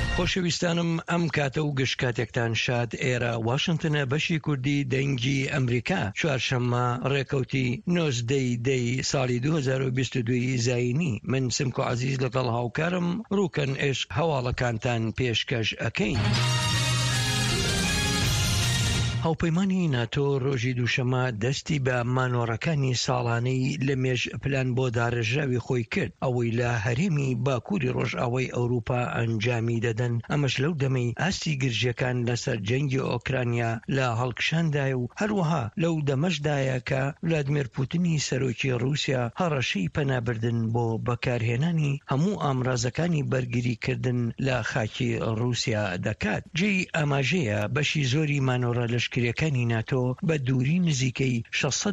خۆشەویستانم ئەم کاتە و گشتکاتێکتان شاد ئێرە واشنگتنە بەشی کوردی دەنگی ئەمریکا چوارشەممە ڕێکەوتی 19 ساڵی 2022 زاینی من سمکۆ عەزیز لەگەڵ هاوکارم ڕووکەن عێشق هەواڵەکانتان پێشکەش ئەکەین. هاوپەیمانی ناتۆ ڕۆژی دووشەمە دەستی بە مانۆڕەکانی ساڵانەی لە مێژ پلان بۆ داڕێژراوی خۆی کرد ئەوەی لە هەرێمی باکووری ڕۆژئاوای ئەوروپا ئەنجامی دەدەن. ئەمەش لەو دەمەی ئاستی گرژیەکان لەسەر جەنگی ئۆکرانیا لە هەڵکشاندای و هەروەها لەو دەمەشدایە کە ولادیمیر پوتینی سەرۆکی رووسیا هەڕەشەی پەنابردن بۆ بەکارهێنانی هەموو ئامرازەکانی بەرگریکردن لە خاکی رووسیا دەکات. جێی ئاماژەیە بەشی زۆری مانۆڕە لەشکریەکانی ناتۆ بە دووری نزیکەی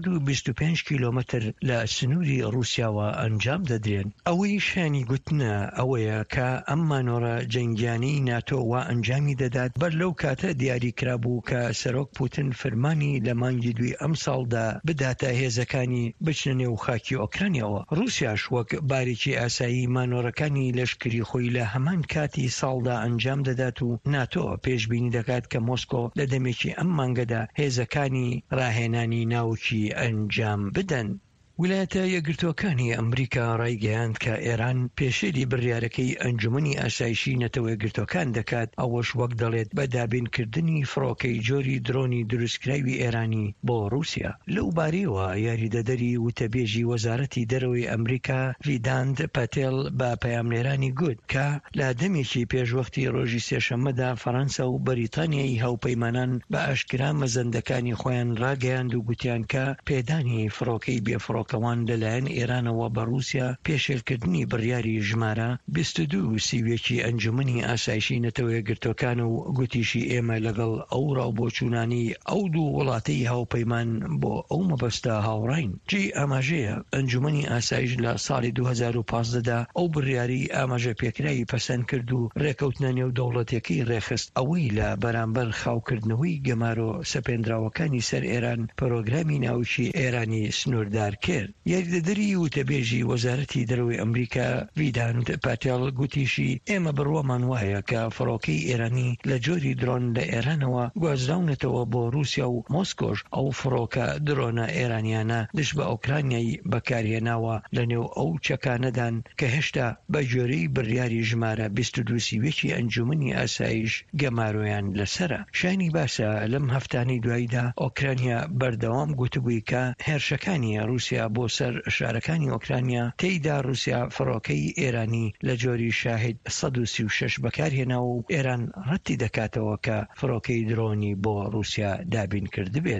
625 کیلۆمەتر لە سنووری رووسیاوە ئەنجام دەدرێن. ئەوەی شانی گوتنە ئەوەیە کە ئەم مانۆڕە جەنگیانەی ناتۆوە ئەنجامی دەدات بەر لەو کاتە دیاری کرابوو کە سەرۆک پوتین فەرمانی لە مانگی دوی ئەم ساڵدا بداتە هێزەکانی بچنە نێو خاکی ئۆکرانیاوە. رووسیاش وەک بارێکی ئاسایی مانۆڕەکانی لەشکری خۆی لە هەمان کاتی ساڵدا ئەنجام دەدات و ناتۆ پێشبینی دەکات کە مۆسکۆ لە دەمێکی ئەم مانگەدا هێزەکانی ڕاهێنانی ناوکی ئەنجام بدەن. ویلایەتە یەکگرتووەکانی ئەمریکا ڕایگەیاند کە ئێران پێشێلی بڕیارەکەی ئەنجومەنی ئاسایشی نەتەوە یەکگرتووەکان دەکات ئەوەش وەک دەڵێت بە دابینکردنی فڕۆکەی جۆری درۆنی دروستکراوی ئێرانی بۆ رووسیا. لەو بارەیەوە یاریدەدەری وتەبێژی وەزارەتی دەرەوەی ئەمریکا ڤیداند پاتێل بە پەیامنێرانی گوت کە لە دەمێکی پێشوەختی ڕۆژی سێشەممەدا فەڕەنسا و بەریتانیای هاوپەیمانان بە ئاشکرا مەزەندەکانی خۆیان ڕاگەیاند و گوتیان کە پێدانی فڕۆکەی بێفڕۆکەوان لەلایەن ئێرانەوە بە رووسیا پێشێلکردنی بڕیاری ژمارە 22 سیوێکی ئەنجومەنی ئاسایشی نەتەوە یەکگرتووەکان و گوتیشی ئێمە لەگەڵ ئەو ڕاوبۆچوونانی ئەو دوو وڵاتەی هاوپەیمان بۆ ئەو مەبەستە هاوڕاین. جێی ئاماژەیە ئەنجومەنی ئاسایش لە ساڵی 2015دا ئەو بڕیاری ئاماژە پێکراوی پەسەند کرد و ڕێکەوتنە نێو دەوڵەتەکەی ڕێخست ئەوەی لە بەرامبەر خاوکردنەوەی گەمارۆ سەپێنراوەکانی سەر ئێران پرۆگرامی ناوچی ئێرانی سنووردار کرد. یاریدەدەری وتەبێژی وەزارەتی دەرەوەی ئەمریکا ڤیداند پاتێل گوتیشی ئێمە بڕوامان وایە کە فڕۆکەی ئێرانی لە جۆری درۆن لە ئێرانەوە گوازراونەتەوە بۆ رووسیا و مۆسکۆش ئەو فڕۆکە درۆنە ئێرانیانە دش بە ئۆکرانیای بەکارهێناوە لە نێو ئەو چەکانەدان کە هێشتا بە جۆرەی بڕیاری ژمارە 22 سیوێکی ئەنجومەنی ئاسایش گەمارۆیان لەسرە. شانی باسە لەم هەفتانەی دواییدا ئۆکرانیا بەردەوام گوتبووی کە هێرشەکانی رووسیا بۆ سەر شارەکانی ئۆکرانیا تێیدا رووسیا فڕۆکەی ئێرانی لە جۆری شاهید 136 بەکارهێناوە و ئێران ڕەتی دەکاتەوە کە فڕۆکەی درۆنی بۆ رووسیا دابین کردبێت.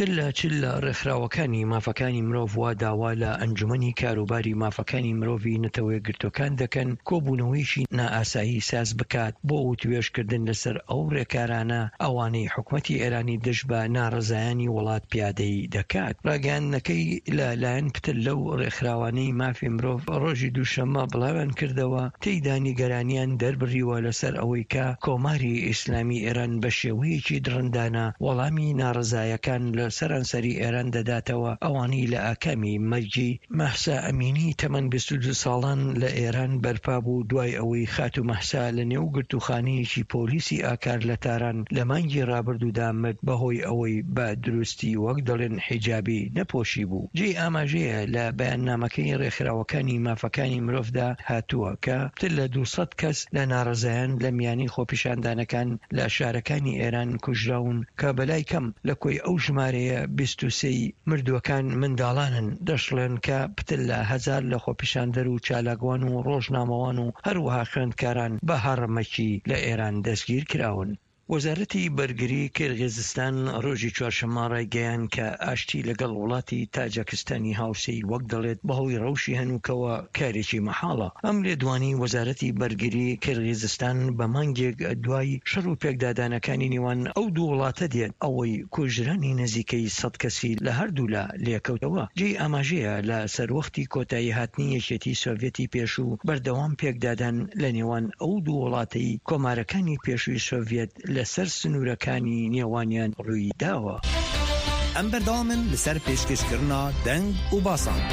چل لە ڕێکخراوەکانی مافەکانی مرۆڤ وا داوا لە ئەنجومەنی کاروباری مافەکانی مرۆڤی نەتەوە یەکگرتووەکان دەکەن کۆبوونەوەیشی نائاسایی ساز بکات بۆ توێژکردن لەسەر ئەو ڕێکارانە ئەوانەی حکومەتی ئێرانی دژ بە ناڕزایانی وڵات پیادەی دەکات. ڕاگەیاندنەکەی لەلایەن پتر لەو ڕێکخراوانەی مافی مرۆڤ ڕۆژی دووشەممە بڵاویان کردەوە تێیدا نیگەرانیان دەربڕیوە لەسەر ئەوەی کە کۆماری ئیسلامی ئێران بە شێوەیەکی درڕندانە وەڵامی ناڕزایەکان لە سەرانسەری ئێران دەداتەوە ئەوانی لە ئاکامی مەرجی مەحسا ئەمینی تەمەن 22 ساڵان لە ئێران بەرپا بوو دوای ئەوەی خات و مەحسا لە نێو گرتوخانەیەکی پۆلیسی ئاکار لە تاران لە مانگی ڕابردوودا مرد بەهۆی ئەوەی بە دروستی وەک دەڵێن حیجابی نەپۆشی بوو. جێی ئاماژەیە لە بەیاننامەکەی ڕێکخراوەکانی مافەکانی مرۆڤدا هاتووە کە پتر لە 200 کەس لە ناڕزایان لە میانی خۆپیشاندانەکان لە شارەکانی ئێران کوژراون کە بەلای کەم لە کۆی ئەو ژمارەیە 23 مردووەکان منداڵانن. دەشڵێن کە پتر لە 1000 لە خۆپیشاندەر و چالاکوان و ڕۆژنامەوان و هەروەها خوێندکاران بە هەڕەمەکی لە ئێران دەستگیر کراون. وەزارەتی بەرگری کێرغێزستان ڕۆژی چوارشەممە ڕایگەیاند کە ئاشتی لەگەڵ وڵاتی تاجەکستانی هاوسەی وەک دەڵێت بەهۆی ڕەوشی هەنووکەوە کارێکی مەحاڵە. ئەم لێدوانی وەزارەتی بەرگری کێرغێزستان بە مانگێک دوای شەڕ و پێکدادانەکانی نێوان ئەو دوو وڵاتە دێت ئەوەی کوژرانی نزیکەی 100 کەسی لە هەردوو لا لێکەوتەوە. جێی ئاماژەیە لە سەروەختی کۆتایی هاتنی یەکێتی سۆڤێتی پێشوو بەردەوام پێکدادان لە نێوان ئەو دوو وڵاتەی کۆمارەکانی پێشووی سۆڤێت لەسەر سنوورەکانی نێوانیان ڕووی داوە. ئەم بەردەوامن لەسەر پێشکەشکردنا دەنگ و باسان.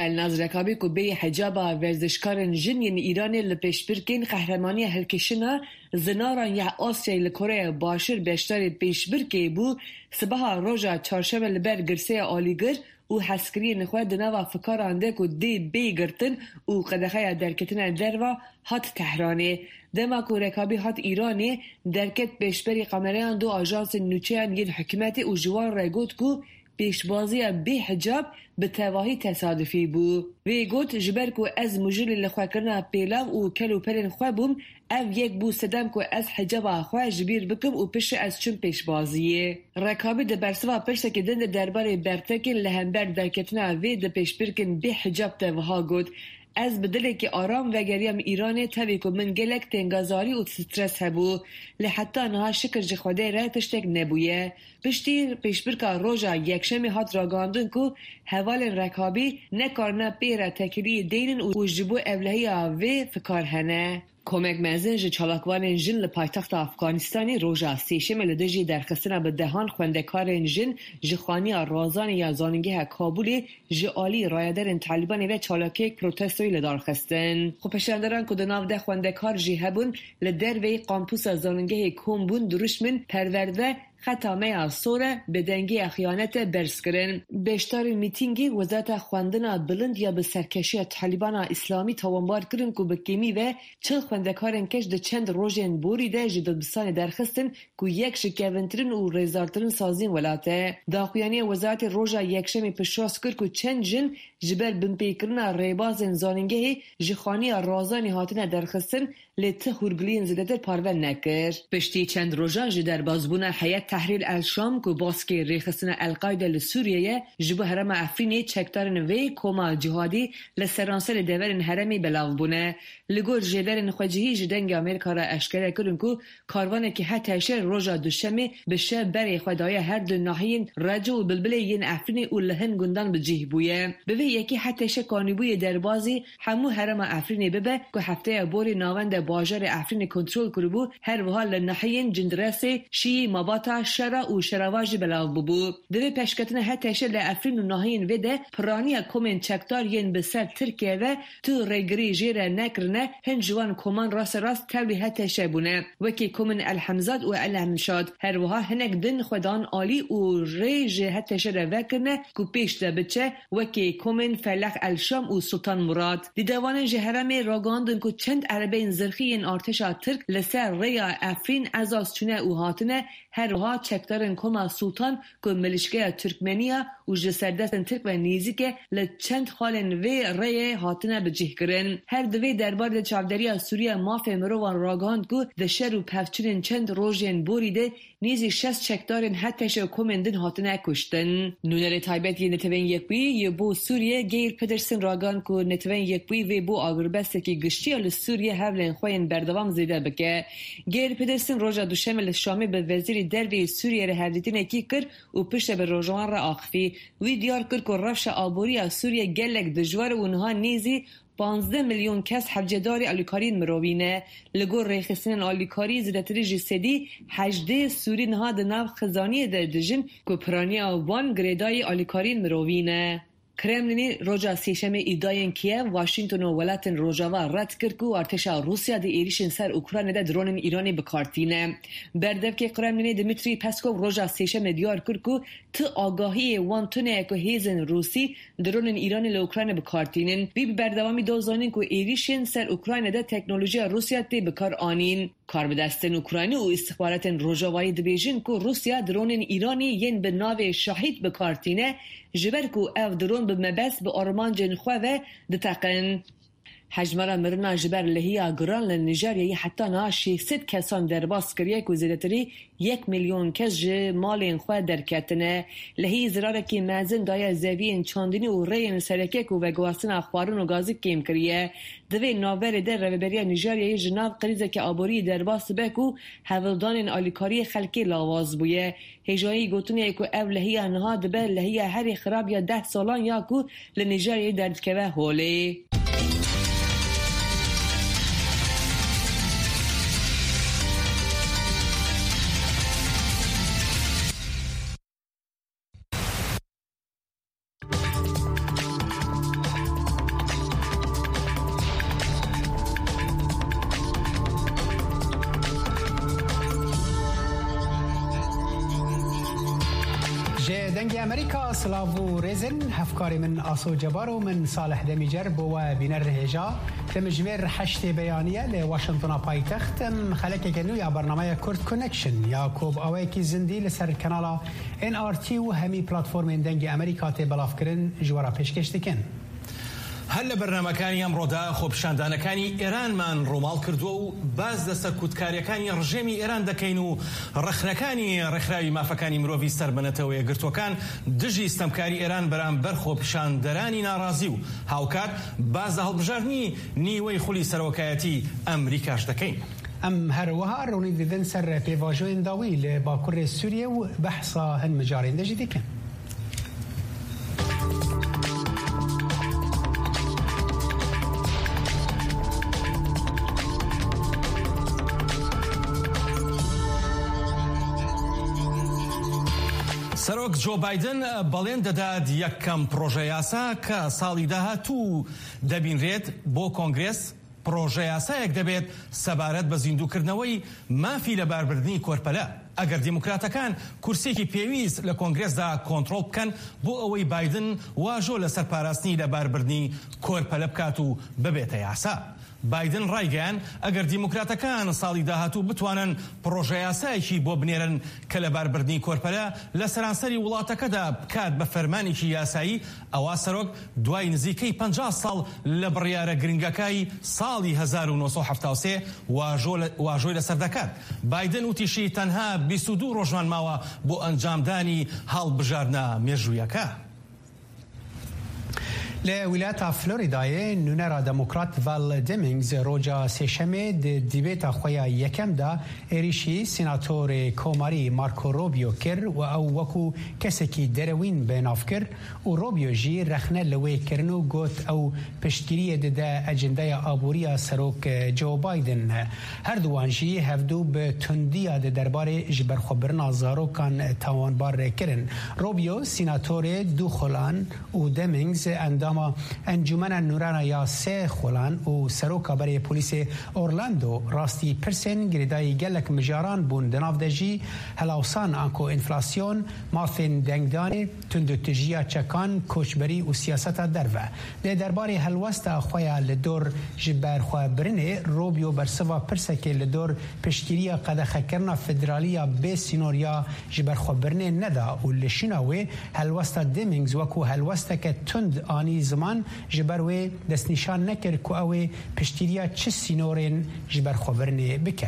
الناز رکابی کو بی حجاب ورزشکارن جن یعنی ایران لپیشبرکین قهرمانی هلکشنا زناران یا آسیا لکره باشر بیشتر پیشبرکی بو صبح روزا چهارشنبه لبر گرسه آلیگر و حسکری نخواه دنوا فکرانده که دی بیگرتن و قدخه درکتن دروا هات تهرانه دما که رکابی هات ایرانه درکت پیشبری قمریان دو آژانس نوچهان ین حکمت و جوان را گوت که پیشبازی بی حجاب به تواهی تصادفی بو وی گوت جبر که از مجلی لخواه کرنا پیلاو و کلو پلین خواه بوم او یک بو سدم که از حجاب خواه جبیر بکم و پش از چون پیشبازیه رکابی ده برسوا پشت که دند درباره برتکن لهمبر درکتنا وی ده پیشبرکن بی حجاب تواها گوت از بدله که آرام و گریم ایران تاوی که من گلک تنگازاری و سترس هبو لحتی نها شکر جخوده را تشتک نبویه پشتی پیشبرکا روژا یکشمی هات راگاندن که حوال رکابی نکارنا پیرا تکیری دینن و جبو اولهی آوه فکار هنه کمک مزن جه چالاکوان جن لپایتخت افغانستانی روژا سیشم لدجی درخستنا به دهان خوندکار جن جخوانی رازان یا زاننگه کابولی جه آلی رایدرن طالبان و چالاکی پروتستوی لدارخستن خو پشندران که دناو ده خوندکار جه هبون لدر وی قامپوس زاننگه کومبون درشمن پرورده ختامه سوره به دنگی خیانت برس کرن بیشتر میتینگی وزارت خواندن بلند یا به سرکشی طالبان اسلامی توانبار کرن که به کمی و چل خوندکارن کش ده چند روژن بوری ده جدد بسان درخستن که یک شکیونترین و ریزارترین سازین ولاته داخویانی وزارت روژا یکشمی پشراس کرد که چند جن جبر بمپی کرن ریبازن زاننگه جخانی رازانی هاتن درخستن لیت هورگلین زدتر پارون نکر پشتی چند روژا جدر بازبون حیات تحریر الشام که باسکی ریخستن القاعده لسوریه جبو هرم افرینی چکتارن وی کوما جهادی لسرانسل دیورن هرمی بلاو بونه لگور جدرن خواجهی جدنگ امریکا را اشکره کرن که کاروانه که حتی شر روژا دوشمی بشه بری خدای هر دو ناحین رجو و بلبله ین افرینی و لهن گندان بجیه بویه بوی یکی حتی شکانی بوی دربازی همو هرم افرینی ببه که هفته بوری ناوند باجر افرین کنترل کربو هر وحال لناحین جندرسه شی ماباتا شرا و شراواجی بلاو ببو دوی پشکتنه هتشه لافرین و ناحین ویده پرانی کومن چکتار ین بسر ترکیه و تو ریگری جیره نکرنه هنجوان کومان راست تولی هتشه بونه وکی کومن الحمزاد و الحمشاد هر وها هنک دن خودان آلی و ریج هتشه رو وکرنه که پیش ده بچه وکی کومن فلق الشام و سلطان مراد دیدوان جهرمی راگاندن که چند عربین زرخی این ارتشا ترک لسر ریا افرین ازاز چونه او هاتنه هر وها چکتارن کما سلطان که ملشگه ترکمنیا و جسردستن ترک و نیزی که لچند خالن وی ری هاتنه بجه کرن هر دوی دربار ده چاودری سوریه ماف مروان راگاند که ده شر و پفچرین چند روژین بوریده نیزی 60 چکتارن حتیش کومندن هاتنه کشتن نونر تایبت یه نتوین یکوی یه بو سوریه گیر پدرسن راگاند که نتوین یکوی وی بو آگربسته که گشتی ال سوریه هفلن خوین بردوام زیده بکه گیر پدرسن روژا دوشمل شامی به وزیر دروی سوریه را هردیتین کی کرد و پشت به روژوان را آخفی وی دیار کرد که رفش آبوری از سوریه گلک دجوار اونها نیزی 15 میلیون کس حوجداری آلیکارین مروینه لگور ریخستن آلیکاری زدتری جسدی 18 سوری نها دناو خزانی ده دجن که پرانی آوان گریدای آلیکارین مروینه کرملینی روژا سیشم ایداین کیف واشنگتن و ولاتن روژاوا رد کرد که ارتشا روسیا دی ایریشن سر اوکراین ده درون ایرانی بکارتینه بردف که کرملینی دمیتری پسکوف روژا سیشم دیار کرد که تو آگاهی وانتونه که هیزن روسی درون ایرانی ل اوکراین بکارتینن بی بردوامی دوزانین که ایریشن سر اوکراین ده تکنولوژی روسیا دی بکار آنین کار به دستن اوکراینی و استخبارات روژاوایی دبیجن که روسیا درون ایرانی ین به ناو شاهید بکارتینه جبر که او درون به مبس به آرمان جنخواه و دتقن حجمرا مرنا جبر لحیه گران لنیجریه حتی نه 600 کسان در باس کریه که زیدتری 1 میلیون کس جه مالین خواه درکتنه لحیه زراره که مزن دای زوین چاندینی و رین سرکه که وگواسن اخوارون و گازی کم کریه دوی ناور در روبریه نیجریه جناب قریزه که آبوری در باس بکو حولدان آلیکاری خلکی لاواز بویه هجایی گوتونیه که او لحیه نها دبه لحیه هری خراب یا 10 سالان یا که لنیجریه دردکوه هوله دنگ امریکا سلاو ريزن هفكاري من آسو جبارو من صالح دميجر بو بينر هجا تمجمير حشت بيانية لواشنطن بايتخت خلقه كنو يا برنامج كورت كونكشن ياكوب اويكي زندي لسر كنالا NRT و همي بلاتفورم دنگ امریکا تبلافكرن جوارا پیشکش دکن. هل برنامجكاني امرودا خۆپیشاندانەکانی ئێرانمان ڕووماڵ کردووە و باز لەسەر کوتکاریەکانی ڕژێمی ئێران دەکەین و ڕخنەکانی ڕێکخراوی مافەکانی مرۆڤی سەربەنەتەوە یەکگرتوەکان دژی ستەمکاری ئێران بەرامبەر خۆپیشاندەرانی ناڕازی و هاوکات باز لە هەڵبژاردنی نیوەی خولی سەرۆکایەتی ئەمریکاش دەکەین. ام هروها رونی دیدن سر پیواژوین داوی لباکوور سوریه و بحثا هن مجارین دژی دکن. سەرۆک جۆ بایدن بەڵێن دەدات یەکەم پرۆژە یاسا کە ساڵی داهاتوو دەبینرێت بۆ کۆنگرێس پرۆژە یاسایەک دەبێت سەبارەت بە زیندووکردنەوەی مافی لە باربردنی کۆرپەلە ئەگەر دیموکراتەکان کورسێکی پێویست لە کۆنگرێسدا کۆنتڕۆڵ بکەن بۆ ئەوەی بایدن واژۆ لە سەرپاراستنی لە باربردنی کۆرپەلە بکات و ببێتە یاسا. بایدن ڕایگەیان ئەگەر دیموکراتەکان ساڵی داهاتوو بتوانن پرۆژە یاسایەکی بۆ بنێرن کە لە باربردنی کۆرپەلە لە سەرانسەری وڵاتەکەدا بکات بە فەرمانێکی یاسایی ئەوا سەرۆک دوای نزیکەی 50 ساڵ لە بڕیارە گرنگەکەی ساڵی 1973 واژۆی لەسەر دەکات. بایدن وتیشی تەنها 22 ڕۆژمان ماوە بۆ ئەنجامدانی هەڵبژاردنە مێژوویەکە. لولايات فلوريدا نونرا ديمقراط فال ديمينغز روجا سيشمي ديبيتا خويا يكم دا إريشي سيناتور كوماري ماركو روبيو كر و وكو كسكي دروين بينافكر و روبيو جي رخنا لوي كرنو قوت او پشتگیری دا اجندايا آبوريا سروك جو بايدن هردوان جي هفدو بتنديا دا دربار جبر خبرنا زارو كان تاوان بار كرن. روبيو سيناتور دو خلان و ديمينغز اندام انجمن نورانا یا سه خولان و سروکا برای پلیس اورلاندو راستی پرسن گریدای گلک مجاران بون دناف دجی هلاوسان انکو انفلاسیون مافین دنگدانی تندو تجیا چکان کوچبری و سیاست دروه لی درباری هلوستا خویا لدور جبر خواه برنه روبیو برسوا پرسکه لدور پشتگیری قدخه کرنا فدرالیا به سینوریا جبر خواه برنه ندا و لشناوی هلوستا دیمینگز وکو هلوستا که تند آنی زمان جبروی دست نشان نکر که اوی پشتیریا چه سینورین جبر خبرنه بکه.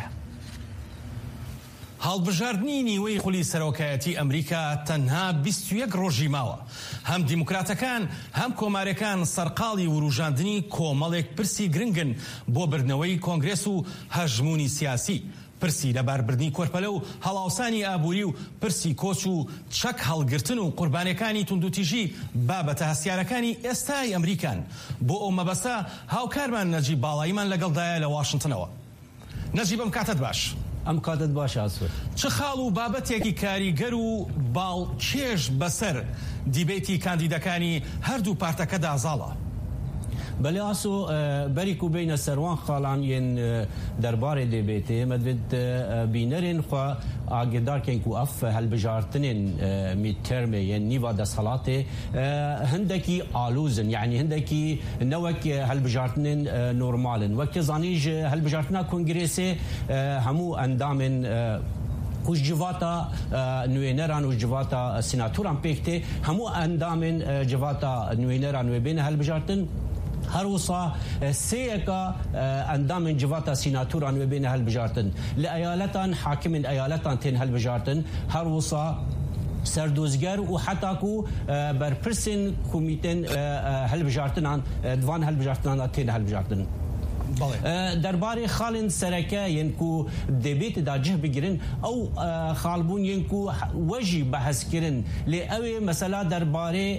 هەڵبژاردنی نیوەی خولی سەرۆکایەتی ئەمریکا تەنها 21 ڕۆژی ماوە. هەم دیموکراتەکان هەم کۆمارەکان سەرقاڵی وروژاندنی کۆمەڵێک پرسی گرنگن بۆ بردنەوەی کۆنگرێس و هەژمونی سیاسی. پرسی لە باربردنی کۆرپەلە و هەڵاوسانی ئابووری و پرسی کۆچ و چەک هەڵگرتن و قوربانیەکانی توندوتیژی بابەتە هەستیارەکانی ئێستای ئەمریکان. بۆ ئەو مەبەستە هاوکارمان نەجیب باڵاییمان لەگەڵدایە لە واشنگتنەوە. نەجیب ئەم کاتت باش. ئەم کاتت باش ئاسوود. چ خاڵ و بابەتێکی کاریگەر و باڵکێش بەسەر دیبێتی کاندیدەکانی هەردوو پارتەکەدا زاڵە؟ بله آسو بریکو بین سروان خالان ین دربار دیبیته مدود بینرین خو آگدار کن کو اف هالبجارتنین میترم ین نیوا دسالات هندکی آلوزن يعني هندکی نوک هالبجارتنین نورمالن وقت زانیج هالبجارتنا کنگرسه همو اندامن وش جواتا نوینران وش جواتا سیناتوران پیکته همو اندامن جواتا نوینران و بین هالبجارتن هر وصا سيكا اندام جواتا سيناتوران وبين هالبجارتن لأيالتان حاكم ايالتان تين هالبجارتن هر وصا سردوزگر و حتی کو برپرسن کمیتن هالبجارتن عن دوان هالبجارتن عن تين هالبجارتن درباره خالن سرکه ینکو دبیت دا جه بگیرن او خالبون ینکو وجی بحث کرن لی اوی مثلا درباره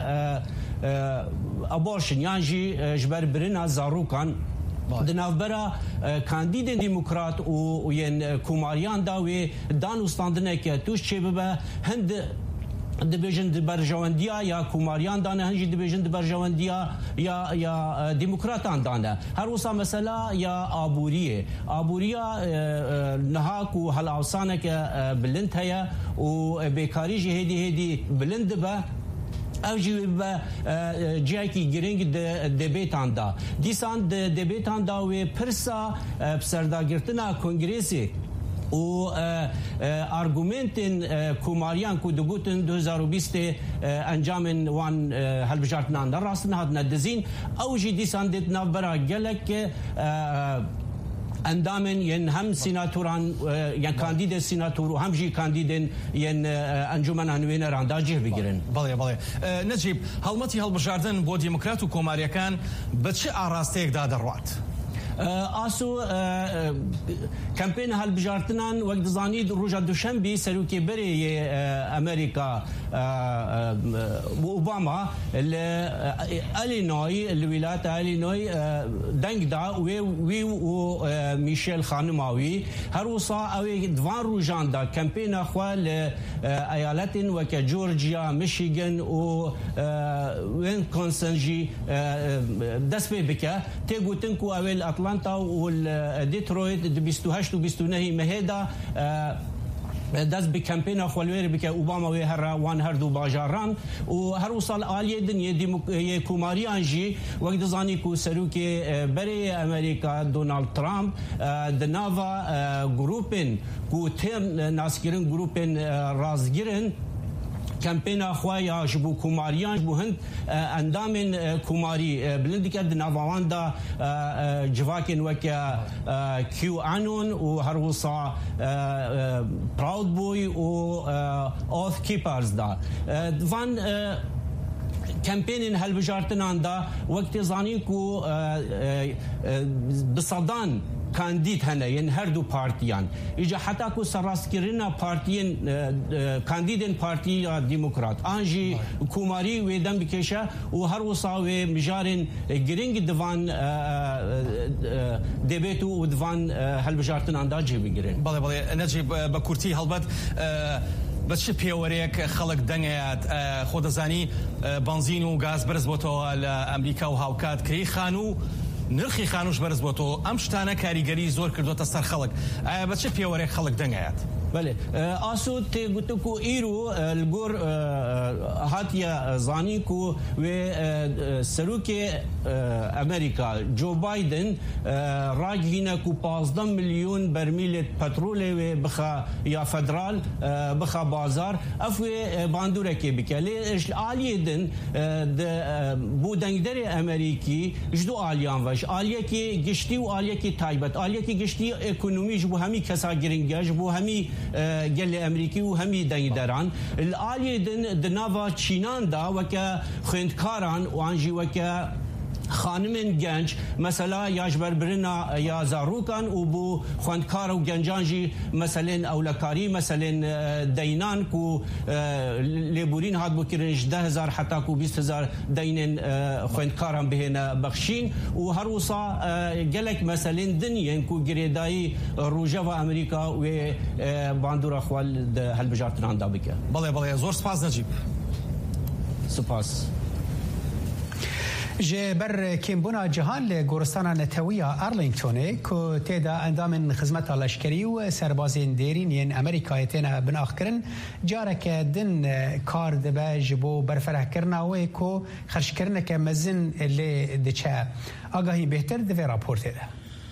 ابورشن یعنی جبر برنا زاروکان دنافبرا کاندید ديمقراط و ين كوماريان داوي دان وستاندنه که توش چه ببه هند دبیجن برجواندیا یا کوماریان دانه هنجی دبیجن برجواندیا یا دموکراتان دانه هر وسا مثلا یا آبوریا نهاک و هلاوسانه که بلند هیا و بیکاری هدی بلند به او جی به جاکی گرینگ دبیتان دا دیسان دبیتان دا و پرسا بسرداگرتنا کنگریسی و ارگومنتن کوماریان کو دگوتن 2020 انجام وان هلبجارتنا در راستن هاد ندزین او جی دیسان دیت نابرا گلک اندامن ين هم سيناتوران يعني كانديد سيناتور وهم جي كانديدين ين انجمن هنوين رانداجه بگیرن بله نجيب هلمتي هلبجاردن بو ديمقراط و كوماريكان بچه اراستيك دا دروات آسو کمپین هلبجارتنان وقت زانید روز دوشنبه سروکی بری امریکا اوباما الینوی الولايات الینوی دنگ دا وی و میشل خانماوی هر وصا اوی دوان روزان دا کمپین اخوال ایالت وک جورجیا میشیگن و وینکونسن جی دست بکه تگوتن کو اول اتلانتا والديترويت 28 و 29 مهدا داز بكامبين خولوير بك اوباما وهر وان هردو باجاران وهر وصل آلية دنيا كوماريان جي وقت زاني كو سروكي بري امريكا دونالد ترامب دنافا جروبين كو تيرن ناسكيرن جروبين رازگيرن کمپین اخوای جبو کوماریان جبو هند اندامن کوماری بلند کرد نوان دا جواکن وک کیو آنون و هر وصا پراود بوی و اوث کیپرز دا وان کمپین هلبجارتنان دا وقت زانی کو بصدان کاندید هنه یعنی هر دو پارتیان ایجا حتی کو سراسکرین پارتیین کاندیدین پارتی دموکرات آنجی کوماری ویدن بکشه و هر وصا و مجارن گرینگ دوان دبیتو و دوان هلبجارتن انداجی بگیرن بله نجیب بکورتی هلبت بچه پیوریک خلق دنگیات خودزانی بنزین و گاز برز بوتو امریکا و هاوکات کری خانو نرخی خانوش برز بوتو ام شتانه کاریگری زور کردوتا سر خلق بچه پیوریک خلق دنگیات بله آسو تگوتو کو ایرو الگور هاتیا زانی کو و سروک امریکا جو بایدن راگینا کو 15 میلیون برمیل پترول و بخا یا فدرال بخا بازار افو باندوره کی بکلی آلیدن بودنگدر امریکی جدو آلیان وش آلیه کی گشتی و آلیه کی تایبت آلیه کی گشتی اکونومی جبو همی کسا گرینگه جبو همی گل امریکی و همی دنگدران الآلیه دناوا چینان دا وکا خوندکاران وانجی وکا خانمین گنج مثلا یاجبر برنا یا زاروکان و بو خوندکار و گنجانجی مثلا اولکاری مثلا دینان کو لیبورین هاد بو کرنش 10,000 حتی کو 20,000 دینن خوندکاران بهنا بخشین و هر وصا گلک مثلا دنین کو گریدای روجا و امریکا و باندور اخوال هلبجارتنان دا بکه بله زور سپاس نجیب سپاس جبر كيمبونا جهان لغورستان نتويا أرلينغتوني كو تيدا اندام خدمت لشکری و سربازين ديرين ين امريكا يتنا بناخكرن جارك دن كار دبا جبو برفره كرنا و كو خرج كرنا كمزن اللي دچا آگاهی بهتر دوی راپورت ده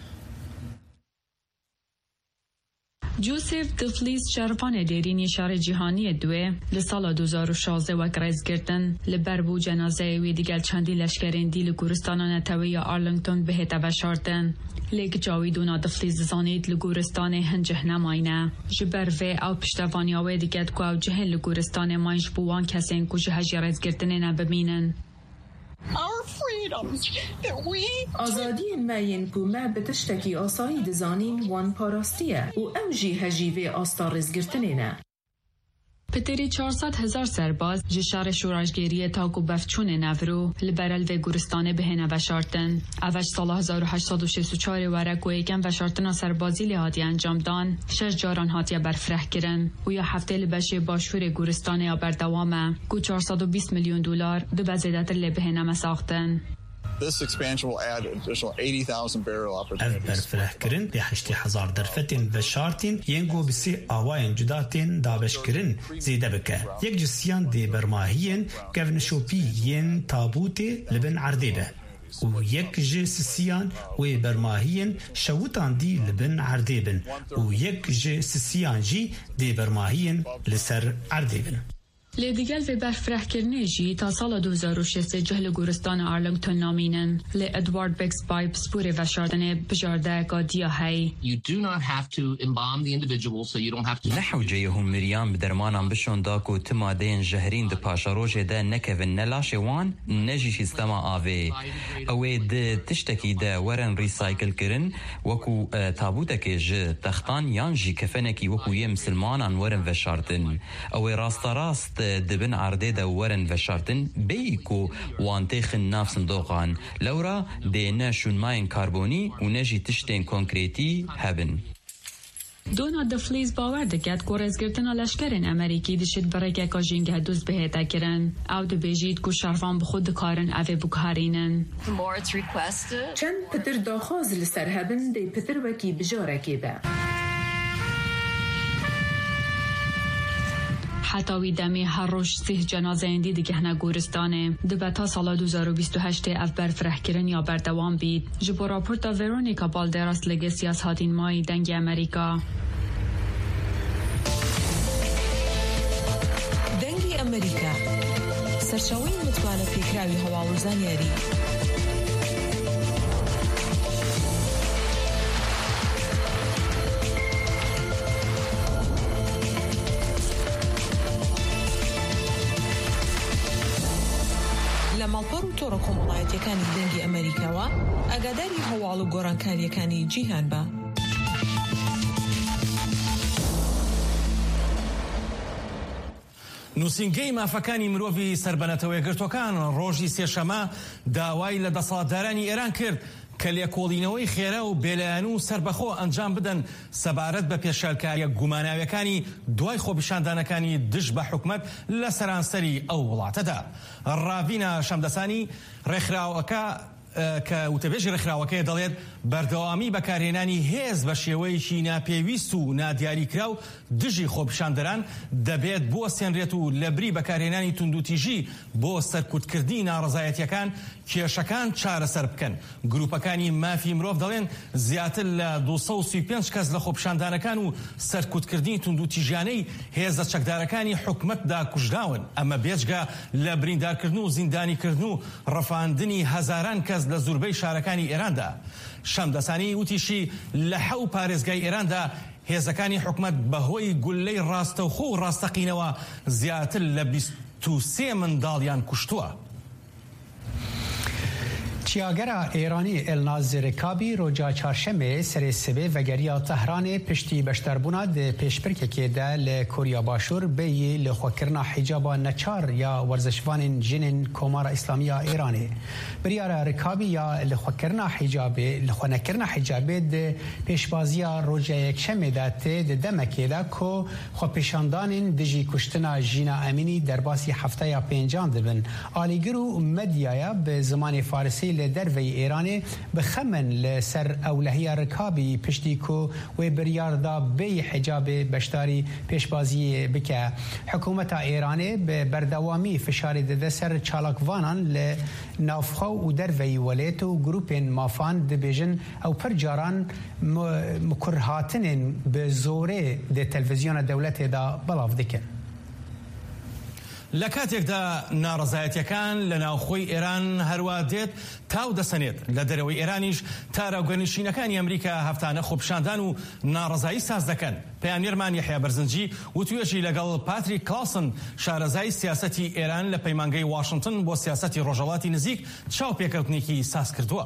جوزف دفلیس شرفان دیرینی شهر جهانی دوی لسال 2016 وک رئیس گردن لبربو جنازه وی دیگر چندی لشکرین دیل گورستان نتوی آرلینگتون به تبشارتن لیک جاویدونا دفلیس زانید لگورستان هنجه نماینه جبر و او پشتوانی آوی دیگر کو او جهن لگورستان مانج بوان کسین کو جهجی رئیس گردن نبمینن آزادی ماین کو ما بتشتکی آسایی دزانین وان پاراستیه و اوجی هجیوه آستارز گرتنینه پتری 400,000 سرباز جشار شورشگیری تاکو بفچون نورو لبرل و گورستان بهنه وشارتن. اوش سال 1864 ورک و یکم وشارتنا سربازی لحاتی انجام دان 6 جاران هاتیه برفرح کرن و یا هفته لبشه باشور گورستان یا بردوامه کو 420 میلیون دلار دو بزیدت لبهنه مساختن. This expansion will add additional 80,000 barrel opportunities. برفرح کرن ده 8,000 درفتن و شارتین ینگو بسی آواین جداتین دابش کرن زیده بکه. یک جسیان ده برماهین گونشوپی ین تابوتی لبن عرده به. و یک جسیان و برماهین شوطان دی لبن عرده بن. و یک جسیان جی ده برماهین لسر عرده بن. لدیگل و برفرح کرنه جی تا سال 2006 جهل گورستان آرلنگتون نامینن ل ادوارد بکس پایپ سپوره و شاردن بجارده گادیا هی. You do not have to embalm the individual so you don't have to. نحو جيهم مريان بدرمانان بشون داكو تمادين جهرين د پاشاروجه ده نكفن نلاشه وان نجي سيستما آوه اوه ده تشتكي ده ورن ريسايكل کرن وكو تابوتك ج تختان يان جي كفنكي وكو يه مسلمانان ورن وشارتن اوه راست راست دبن عرده ده ورن وشارتن بيكو وانتخن ناف صندوقان لورا ده نشون ماين كاربوني و نجي تشتين كونكريتي هبن. دونالد فلیز باور دکت که رزگرتن لشکرین امریکی دشت برای که کاجینگه دوست بهتا کرن او دو بیجید که شرفان بخود کارن اوه بکارینن. چند پتر داخواز لسر هبن دی پتر وکی بجاره که با. حتاوی دمی هر روش 3 جنازه اندی دیگه هنه گورستانه دو تا سال 2028 اف برفرح کرن یا بردوام بید جبو راپورتا ورونیکا بالدراس لگه سیاساتین مای دنگ امریکا. دنگی امریکا سرچاوی متوانه پیکراوی هواوزانیاری مالپەر و تۆڕە کۆمەڵایەتیەکانی دەنگی ئەمریکاوە ئاگاداری هەواڵ و گۆڕانکاریەکانی جیهان بە. نووسینگەی مافەکانی مرۆڤی سەربەنەتەوەی گرتوەکان ڕۆژی سێشەمە داوای لە دەسەڵاتدارانی ئێران کرد کە لێکۆڵینەوەی خێرا و بێلایەن و سربەخۆ ئەنجام بدەن سەبارەت بە پێشێلکاریە گوماناویەکانی دوای خۆپیشاندانەکانی دژ بە حکومەت لە سەرانسەری ئەو وڵاتەدا. ڕاڤینە شەمدەسانی ڕێکخراوەکە کە وتەبێژی ڕێکخراوەکەی دەڵێت بەردەوامی بەکارهێنانی هێز بە شێوەیەکی ناپێویست و نادیاریکراو دژی خۆپیشاندەران دەبێت بۆ سێنرێت و لەبری بەکارهێنانی توندوتیژی بۆ سەرکوتکردنی ناڕزایەتیەکان کێشەکان چارەسەر بکەن. گروپەکانی مافی مرۆڤ دەڵێن زیاتر لە 235 کەس لە خۆپیشاندانەکان و سەرکوتکردنی توندوتیژیانەی هێزە چەکدارەکانی حکومەتدا کوژراون. ئەمە بێجگە لە بریندارکردن و زیندانیکردن و ڕەفاندنی هەزاران کەس لە زوربەی شارەکانی ئێراندا. شەمدەسانی وتیشی لە 7 پارێزگای ئێراندا هێزەکانی حکومەت بەهۆی گولەی ڕاستەوخۆ و ڕاستەقینەوە زیاتر لە 23 منداڵیان کوشتووە. چیاگرا ایرانی الناز رکابی روجا چهارشنبه سر سبه وگریا تهران پشتی بشتربونا ده پیشبرکه که ده لکوریا باشور بی لخوکرنا حجابا نچار یا ورزشوان جنین کومار اسلامی ایرانی بریار رکابی یا لخوکرنا حجابه لخونکرنا حجابه ده پیشبازیا روجا یکشنبه ده ته ده دمکه ده که خو پیشاندان دجی کشتنا جینا امینی در باسی هفته یا پنجان دبن آلیگرو مدیایا به زمان فارسی لدروی ایرانی بخمن لسر اولهی رکابی پشتی کو و بریاردا بی حجاب بشتاری پیشبازی بکه حکومت ایرانی به بردوامی فشاری داده سر چالاکوانان لنافخو و دروی ولیت و گروپین مافان دبیجن او پرجاران مکرهاتن به زوره ده تلویزیون دولت دا بلاف دکن. لە کاتێکدا ناڕزایەتیەکان لە ناوخۆی ئێران هەروە دێت تاو دەسەنێت لە دەرەوەی ئێرانیش تاراوگەنشینەکانی ئەمریکا هەفتانە خۆپیشاندان و ناڕزایی ساز دەکەن. پەیامێرمان یەحیا بەرزنجی و توێژی لەگەڵ پاتریک کلاسن شارەزای سیاسەتی ئێران لە پەیمانگەی واشنگتن بۆ سیاسەتی ڕۆژهەڵاتی نزیک چاوپێکەوتنێکی ساز کردووە.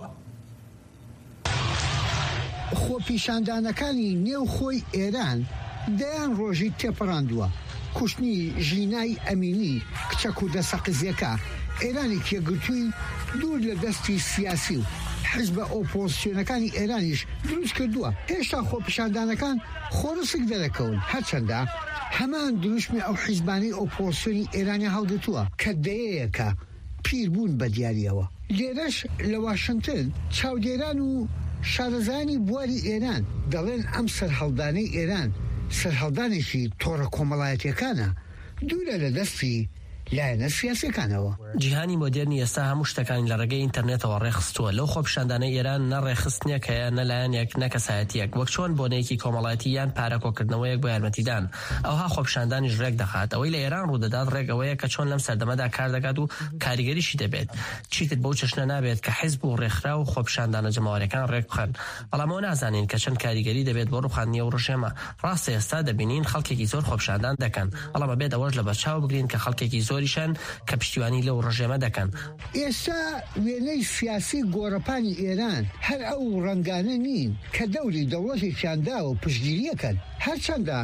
خۆپیشاندانەکانی نێوخۆی ئێران دەیان ڕۆژی تێپەڕاندووە کوشتنی ژینای ئەمینی کچە کوردە سەقزیەکە ئێرانی کێگرتووی دوور لە دەستی سیاسی و حزب ئۆپۆزیسیۆنەکانی ئێرانیش دروست کردووە. هێشتا خۆپیشاندانەکان خۆرسک دەرەکەون، هەرچەندە هەمان دروشمی ئەو حیزبانەی ئۆپۆزیسیۆنی ئێرانی هەڵگرتووە کە دەیەیەکە پیر بوون بە دیاریەوە. لێرەش لە واشنگتن چاودێران و شارەزانی بواری ئێران دەڵێن ئەم سەرهەڵدانەی ئێران سەرهەڵدانێکی تۆڕە کۆمەڵایەتیەکانە دوورە لە دەستی لایەنە سیاسیەکانەوە. جیهانی مۆدرنی ئێستا هەموو شتەکانی لە ڕێگەی ئینتەرنێتەوە ڕێخستووە. لەو خۆپیشاندانەی ئێران نە ڕێخستنێک هەیە نە لایەنێک نە کەسایەتیەک، وەک چۆن بۆنەیەکی کۆمەڵایەتی یان پارەکۆکردنەوەیەک بۆ یارمەتیدان. ئەوها خۆپیشاندانیش ڕێک دەخات. ئەوەی لە ئێران ڕوودەدات ڕێگەوەیە کە چۆن لەم سەردەمەدا کار دەکات و کاریگەریشی دەبێت. چیتر بەو چەشنە نابێت کە حیزب و ڕێکخرا و خۆپیشاندانە جەماوەریەکان ڕێک بخەن. بەڵام ئەوە نازانین کە چەند کاریگەری دەبێت بۆ ڕووخاندنی ئەو ڕژێمە. ڕاستە ئێستا دەبینین خەڵکێکی زۆر خۆپیشاندان دەکەن، بەڵام بەبێت ئەوەش لە بەرچاو بگرین کە خەڵکێکی زۆریشان کە پشتیوانی لەو ڕژێمە دەکەن. ئێستا وێنەی سیاسی گۆڕەپانی ئێران هەر ئەو ڕەنگانە نین کە دەوری دەوڵەتێکیاندا و پشتگیریەکەن، هەرچەندە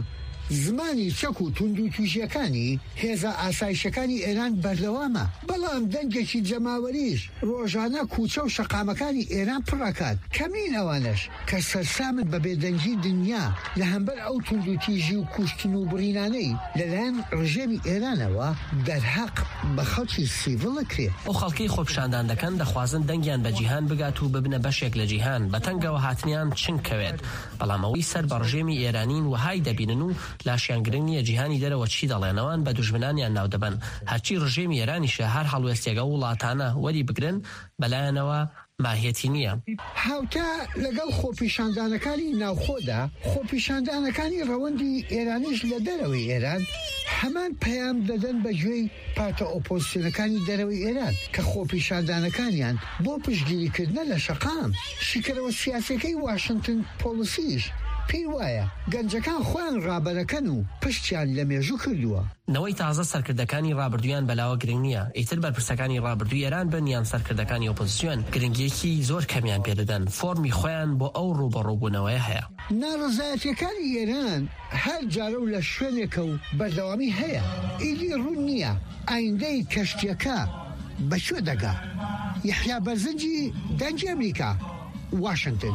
زمانی چەک و تونند و تووشیەکانی هێزە ئاسایشەکانی ئێران بەردەوامە، بەڵام دەنگێکی جەماوەریش ڕۆژانە کوچە و شەقامەکانی ئێران پڕەکات. کەمین ئەوانش کە سەرسامن بە بێدەنگی دنیا لە هەمبەر ئەو تونند و تیژی و کوشتن و بڕینانەی لەلایەن ڕژێمی ئێرانەوە دەرهەق بە خەڵکی سیڤڵە کرێت. ئەو خەڵکی خۆپیشاندان دەکەن دەخوازن دەنگیان بە جیهان بگات و ببنە بەشێک لە جیهان، بە تەنگەوە هاتنیان چنکەوێت. بەڵام ئەوەی سەر بە ڕژێمی ئێرانین وهای دەبینن و لاشیانگرنگ نییە جیهانی دەرەوە چی دەڵێنەوەن بە دوژمنانیان ناو دەبن. هەرچی ڕژێمی ئێرانیشە هەر هەڵوێستێگە وڵاتانە وەری بگرن بەلایەنەوە ماهیەتی نییە. هاوتا لەگەڵ خۆپیشاندانەکانی ناوخۆدا خۆپیشاندانەکانی ڕەوەندی ئێرانیش لە دەرەوەی ئێران هەمان پەیام دەدەن بە گوێی پارتە ئۆپۆزیسیۆنەکانی دەرەوەی ئێران کە خۆپیشاندانەکانیان بۆ پشتگیریکردنە لە شەقام شیکەرەوە سیاسەکەی واشنگتن پۆلیسیش پێی وایە گەنجەکان خۆیان ڕابەرەکەن و پشتیان لە مێژوو کردووە. نەوەی تازە سەرکردەکانی ڕابردویان بەلاوە گرنگ نییە. ئیتر بەرپرسەکانی ڕابردووی ئێران بن یان سەرکردەکانی ئۆپۆزیسیۆن گرنگیەکی زۆر کەمیان پێدەدەن. فۆرمی خۆیان بۆ ئەو ڕوبەڕووبوونەوەیە هەیە. ناڕزایەتیەکانی ئێران هەر جارە و لە شوێنێکە و بەردەوامی هەیە. ئیدی ڕوون نییە ئایندەی کەشتیەکە بەکوێ دەگا. یحیا بەرزنجی دەنگی ئەمریکا، واشنگتن.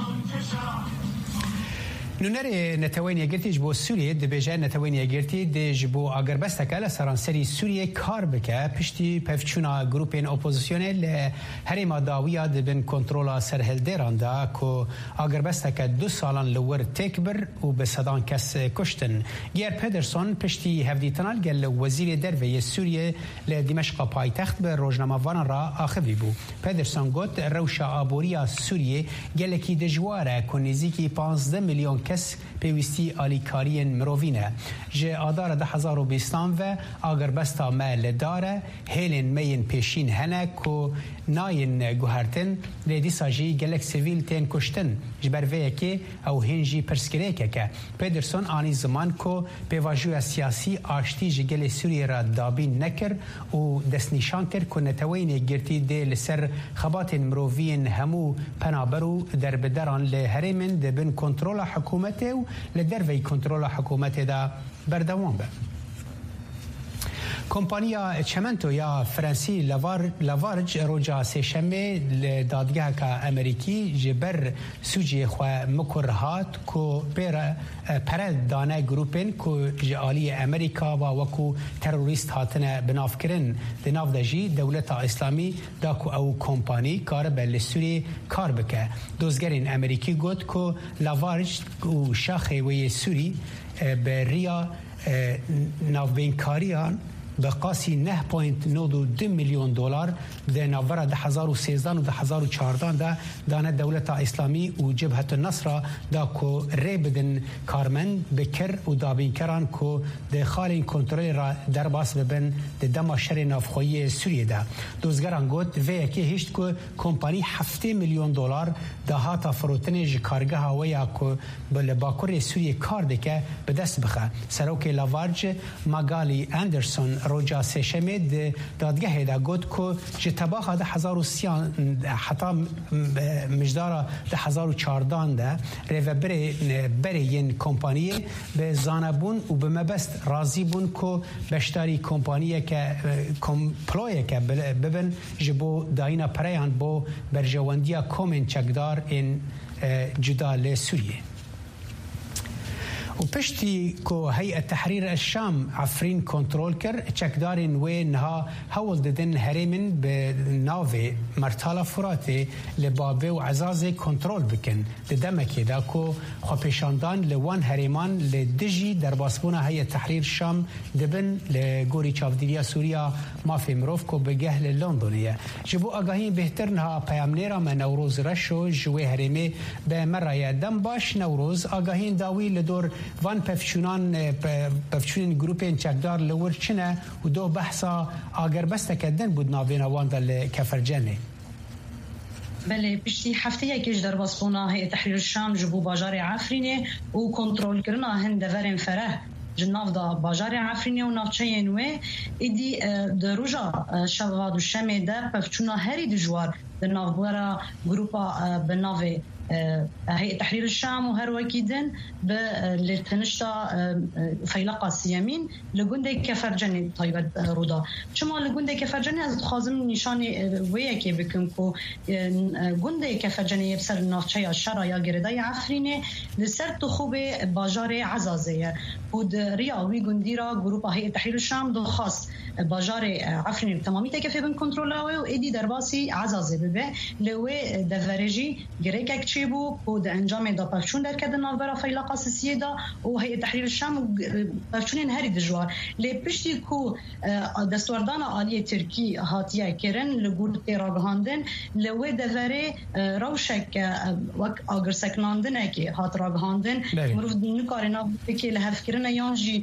نونەرێ نەتەوەی یەکگرتیش بۆ سووریە دەبێژە نەتەوەی یەکگرتی دێژ بۆ ئاگربەستەکە لە سەرانسەری سووریە کار بکە پشتی پەفچوونا گروپێن ئۆپۆزیسیۆنێ لە هەرێما داویە دەبن کۆنتڕۆلا سەرهەلدێراندا کۆ ئاگربەستەکە 2 ساڵان لەوەر تێک بر و بە سەدان کەس کوشتن. گێر پێدرسۆن پشتی هەڤدیتنال گەل لە وەزیرێ دەرڤەیە سووریە لە دیمەشقا پایتەخت بە ڕۆژنامەڤانان را ئاخەوی بوو. پێدرسۆن گوت ڕەوشە ئابووریە سووریە گەلێکی دژوارە کۆ نزیکی 15 میلیۆن کەس پێویستی ئالیکاریên mirovîne. Ji adara 2020 ve agrbesta me li dare hêlên me yên pêşîn hene ku nayên guhertin lê dîsa jî gelek sivîl tên kuştin. Ji ber vê yekê ew hên jî pirsgirêkeke. Pederson anî ziman ku pêvajoya siyasî aştî ji gelê Sûriyê re dabîn nekir û destnîşan kir ku neteweyên yekgirtî dê li ser xebatên miroviyên hemû penaber û derbideran li herêmin dibin kontrola hikûmetê û li derveyî kontrola hikûmetê de berdewam be. کۆمپانیا چەمەنتۆ یا فەرەنسی لەڤارج ڕۆژا سێشەمێ لە دادگەهەکە ئەمریکی ji ber سوجiyê xwe mikor hat ku pere dane grûpên ku ji aliyê Amerîka wa wekû terorîst hatine binavkirin di nav de jî dewleta İslamî da ku ew kompanî karibe li Sûriyê kar bike. Dozgerên Amerîkî got ku Lavarj û şaxê wê yê Sûrî bi riya navbênkariyan بقاسی 9.92 میلیون دلار در نوبر 2013 و 2014 دانه دولت اسلامی و جبهت النصر دا کو ریبدن کارمن بکر و دابین کران کو د خالین کنترل را در باس ببن د دما شر نافخویی سوریه ده دوزگران گوت و کی هیچ کو کمپانی 7 میلیون دلار ده هاتا فروتن ج کارگاه هویا کو بل باکور سوریه کار دکه به دست بخه سروک لاوارج ماگالی اندرسون روجا سشمه دادگاه دا گفت که جتباها ده 1030 حتی مجدارا ده 1014 ده ریو بره ین کمپانی به زانبون و به مبست راضی بون که بشتاری کمپانی که کمپلوی که ببن جبو داینا پریان بو برجواندیا کومن چکدار این جدال سوریه و پشتی که هیئت تحریر الشام عفرین کنترل کرد چکدارین و نها هول ددن هرمن به ناو مرتالا فراتی لبابه و عزازه کنترل بکن دمکی دا که خوپیشاندان لوان هرمان لدجی در باسبون هیئت تحریر الشام دبن لگوری چافدیریا سوریا مافی مروف که بگه لندنیه جبو آگاهی بهتر نها پیامنیرا من نوروز رشو جوی هرمه به مرای دم باش نوروز آگاهی داوی لدور وان پفچونین گروپین چکدار لور چنه و دو بحثا آگر بسته کدن بود ناوین وان دل کفرجنه بله پشتی هفته یکیش در باسپونا هیئت تحریر الشام جبو باجار عفرینه و کنترل کرنا هند دورن فرح جناف دا باجار عفرینه و نافچه نوه ایدی در روژا شواد و شمه ده پفچونا هری دجوار در ناف بورا گروپا به ناو هيئة تحرير الشام وهر وكيدن للتنشطة فيلقى السيامين لجندي كفرجني طيبة رودا شما لجندي كفرجني از خازم نشان وياكي بكمكو جندي كفرجني يبسر نافشي الشرا يا جرداي عفرينه لسر تخوب باجار عزازية بود رياوي جنديرا جروب هيئة تحرير الشام دو خاص باجار عفرينه تمامي تكفي بن كنترولوي وإدي درباسي عزازي ببه لو دفرجي جريكك چیبو و د انجام دا پفچون در کدن نافبرا فیلقا سیسیه دا و هیئت تحریر الشام پفچونین هری دجوار لی پشتی کو دستوردان عالی ترکی هاتیه کرن لگور تیراگهاندن لوی دوره روشک وک آگر سکناندنه که هات راگهاندن مروف نکارنا بکی لحف کرنه یانجی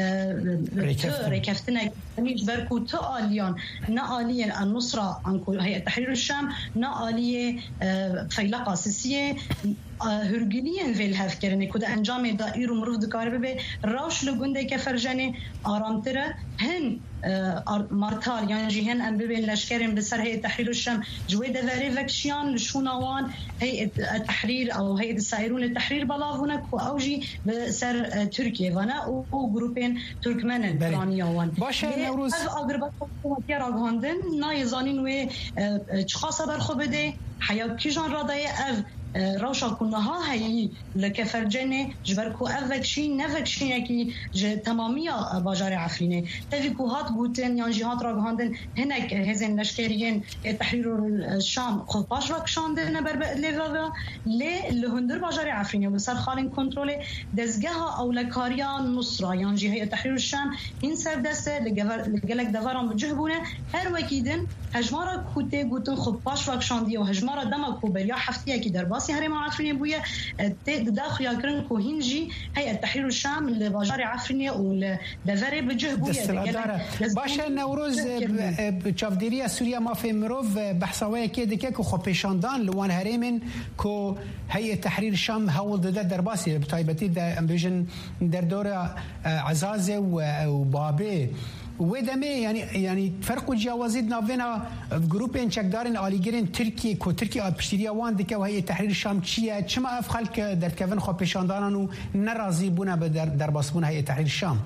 ریکفتنه نیج برکو تا آلیان نا آلی النصرة انکو هیئت تحریر الشام نا آلی فیلقا سیسیه هرگلین ویل هف کرنه کد انجام دایر و مروف دکاره به راش لگنده که فرجانه آرامتره هن مارتال یعنی جهن ام ببین لشکرین بسر هیئت تحریر الشام جوی دوره وکشیان لشونوان هیئت التحریر او هیئت السائرون التحریر بلاغونک و اوجی بسر ترکیه وانا او گروپین ترکمن ایرانیان باشه نوروز از آگربات حکومتی راگهاندن نایزانین و چخاصه برخو بده حیا کی جان رادای اف روشا کنها هایی لکفرجنه جبرکو اوکشی نوکشی کی تمامی باجار عفرینه تفیکو هات گوتن یا جهات راگهاندن هنک هزن لشکریین تحریر الشام خود باش راکشاندن بر لیوا لهندر باجار عفرینه و سر خالن کنترل دزگاه او لکاریا نصرا یا جهه تحریر الشام این سر دسته لگلک دواران بجهبونه هر وکیدن هجمارا کوته گوتن خود باش راکشاندی و هجمارا دمکو بریا هفتیه کی در باسی هرم عفرینه بويه داخل يكرن كوهينجي هيئة تحرير الشام لباجار عفرینه و لدفره بجه بويه باشه نوروز چافدیری سوریا ما في مروف بحثاويه كده كيكو خوبيشاندان لوان هرمن كو هيئة تحرير الشام هول ده درباسي بتايبتي ده امبيجن در دور عزازه وبابي ودمه يعني فرق جوازيد نافنا جروبين چکدارن عالیگرین ترکی کو ترکی پشتیریا وان دکه و هي تحریر الشام چیه چما اف خلق در کون خو پیشاندانان و ناراضی بونه به در باسبون هي تحریر الشام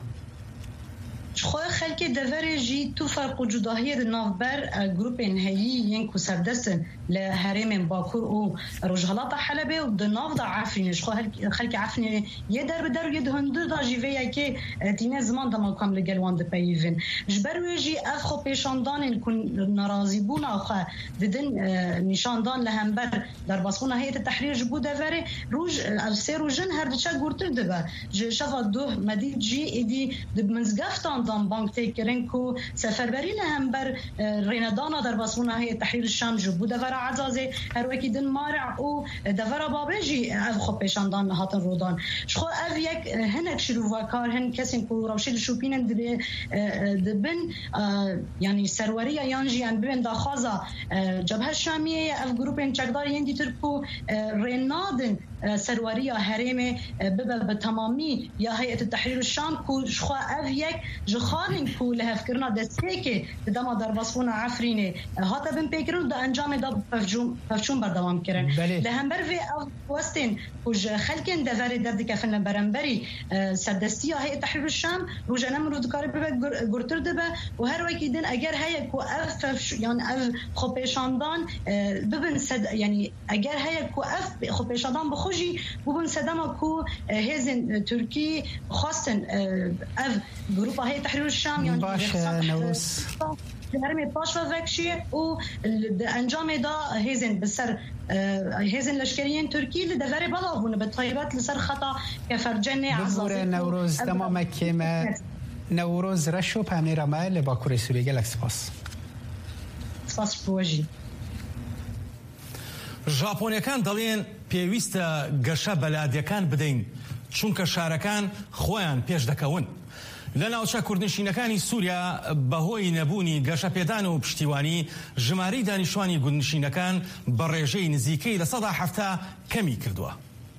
خو خلک دور جی تو فرق جداهی نافبر جروبین هایی ینکو سردستن لهرم باکور او رجالات حلبه و دناف دا عفرینش خو خلک عفرین یه در بدر یه هندو دا جیوه که دینه زمان دا مکام لگلوان دا پیوین جبر ویجی اف خو پیشاندان کن ناراضی بون آخه ددن نشاندان لهمبر در باسخون هیئت تحریر جبو دوره روج سه روجن هر دچا گورتر دبه شفا دو مدید جی ایدی دب منزگفتان دان بانک تکرین کو سفربری لهمبر ریندانا در باسخون هیئت تحریر الشام جبو دوره عزازه هر وکی دن مارع او دوره بابجی اف خو پیشاندان هاتن رودان شخو اف یک هنک شروع کار هن کسین کو روشید شوپینن دبن يعني سرورية يانجي أن بين داخازة جبهة الشامية أف جروبين چکدار يندي تركو رينادن سرورية هرمه ببا بتمامي يا هيئة التحرير الشام كو شخوا أف يك جخانن کو له فکرنا دستکه دما درباسونه عفرینه هاته بن پیکرون د انجام دا پفچون بردوام کردن له همبر و وستن وج خلکن دزار درد کفن برنبری سدستی هي تحرير الشام روجنا مرود کار به گرتر دبه و هر وکی دن اگر هي کو اف يعني اف خوبشاندان ببن سد يعني اگر هي کو اف خوبشاندان بخوجي ببن سدما کو هزن تركي خاصن اف جروب هي تحرير الشام يعني باش نوروز هرمي باش وفكشي و انجام دا هزن بسر هزن لشکریین ترکی لدوره بالا بونه به طیبات لسر خطا کفرجن عزازی نوروز تمام کیمه نوروز رشو پامیر ما لباکور سوریه گلک سپاس بوجی ژاپۆنیەکان دەڵێن پێویستە گەشە بەلادیەکان بدەین چونکە شارەکان خۆیان پێش دەکەون لە ناوچە کوردنشینەکانی سووریا بەهۆی نەبوونی گەشەپێدان و پشتیوانی ژمارەی دانیشتوانی گوندنشینەکان بە ڕێژەی نزیکەی لە 170 کەمی کردووە.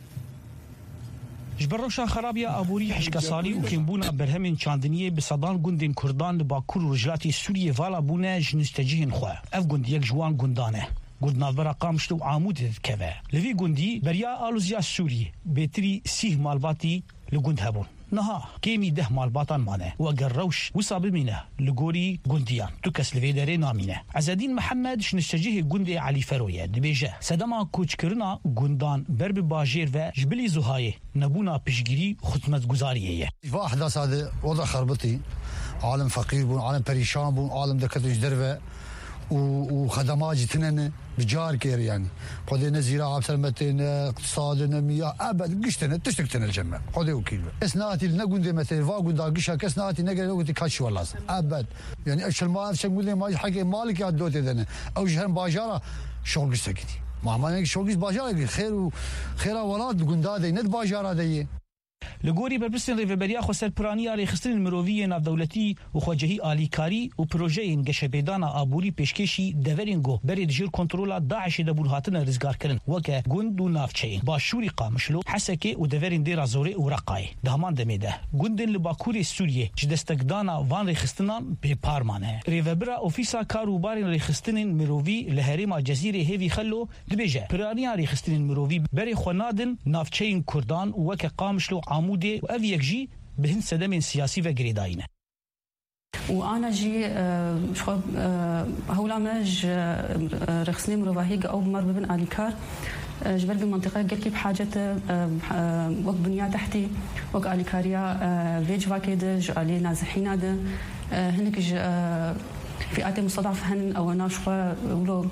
جبروشا خرابيا ابوري حشكا صالي وكيمبونا برهمين چاندنيه بصدان گوندين كردان باكور رجلاتي سوريه فالا بونا جنستجيهن خوا اف گوند يك جوان گوندانه گوندناورا قامشتو عامود كذا لفي گوندي بريا الوزيا سوري بيتري سيه مالباتي لگوند هبون نها كيمي 10 مالباتان مانه واگر روش وصاب منه لغوري گونديان توكس لفيدري نامينه عزادين محمد شنستجيه گوندي علي فرويه دبيجه سدما کوچکرنا گوندان برب باجير و جبلي زهايه نبونا پشگيري خدمت گزاريه واحد هذا وضع خربطي عالم فقير بون عالم پريشان بون عالم دكتوش دروه وخدمات جتنن بجار كير يعني قدنا زراعه بسلمتين اقتصادنا مياه ابد قشتنا تشتكتنا الجمع قدي وكيل اسناتي نقول دي مثلا فاقول دا قشا كسناتي نقول دي كاتش والله ابد يعني ايش ما نقول لي ما حق مالك يا دوتي دنا او جهن باجاره شغل سكتي ما شغل باجاره خير ولاد قندادي ند باجاره دي لگوری بربستن ریوبریا خو سرپرانیا ریخستن مرووی ناو دولتی و خواجهی آلیکاری و پروژه گشبیدان آبوری پیشکشی دورینگو برید جیر کنترولا داعش دبور هاتن رزگار کرن وکه گوند و نافچین با شوری قامشلو حسکه و دورین دیر زوری و رقای دهمان دمیده گوندن لباکور سوریه جدستگدانا وان ریخستنان به پارمانه ریوبرا اوفیسا کاروبارین ریخستن مرووی لهریما جزیره هیوی خلو دبیجه پرانیا ریخستن مرووی بری خونادن نافچین کردان وکه قامشلو عمودي وأبي يجي بهن سدم سياسي وجريداينه. وأنا جي شو هولا مج رخصني مروهيج أو مر ببن أليكار جبل بالمنطقة قلت بحاجة وقت بنية تحتي وقت أليكاريا فيج واكيد عليه نازحين هذا هناك فئات مستضعفة هن أو ناشقة ولو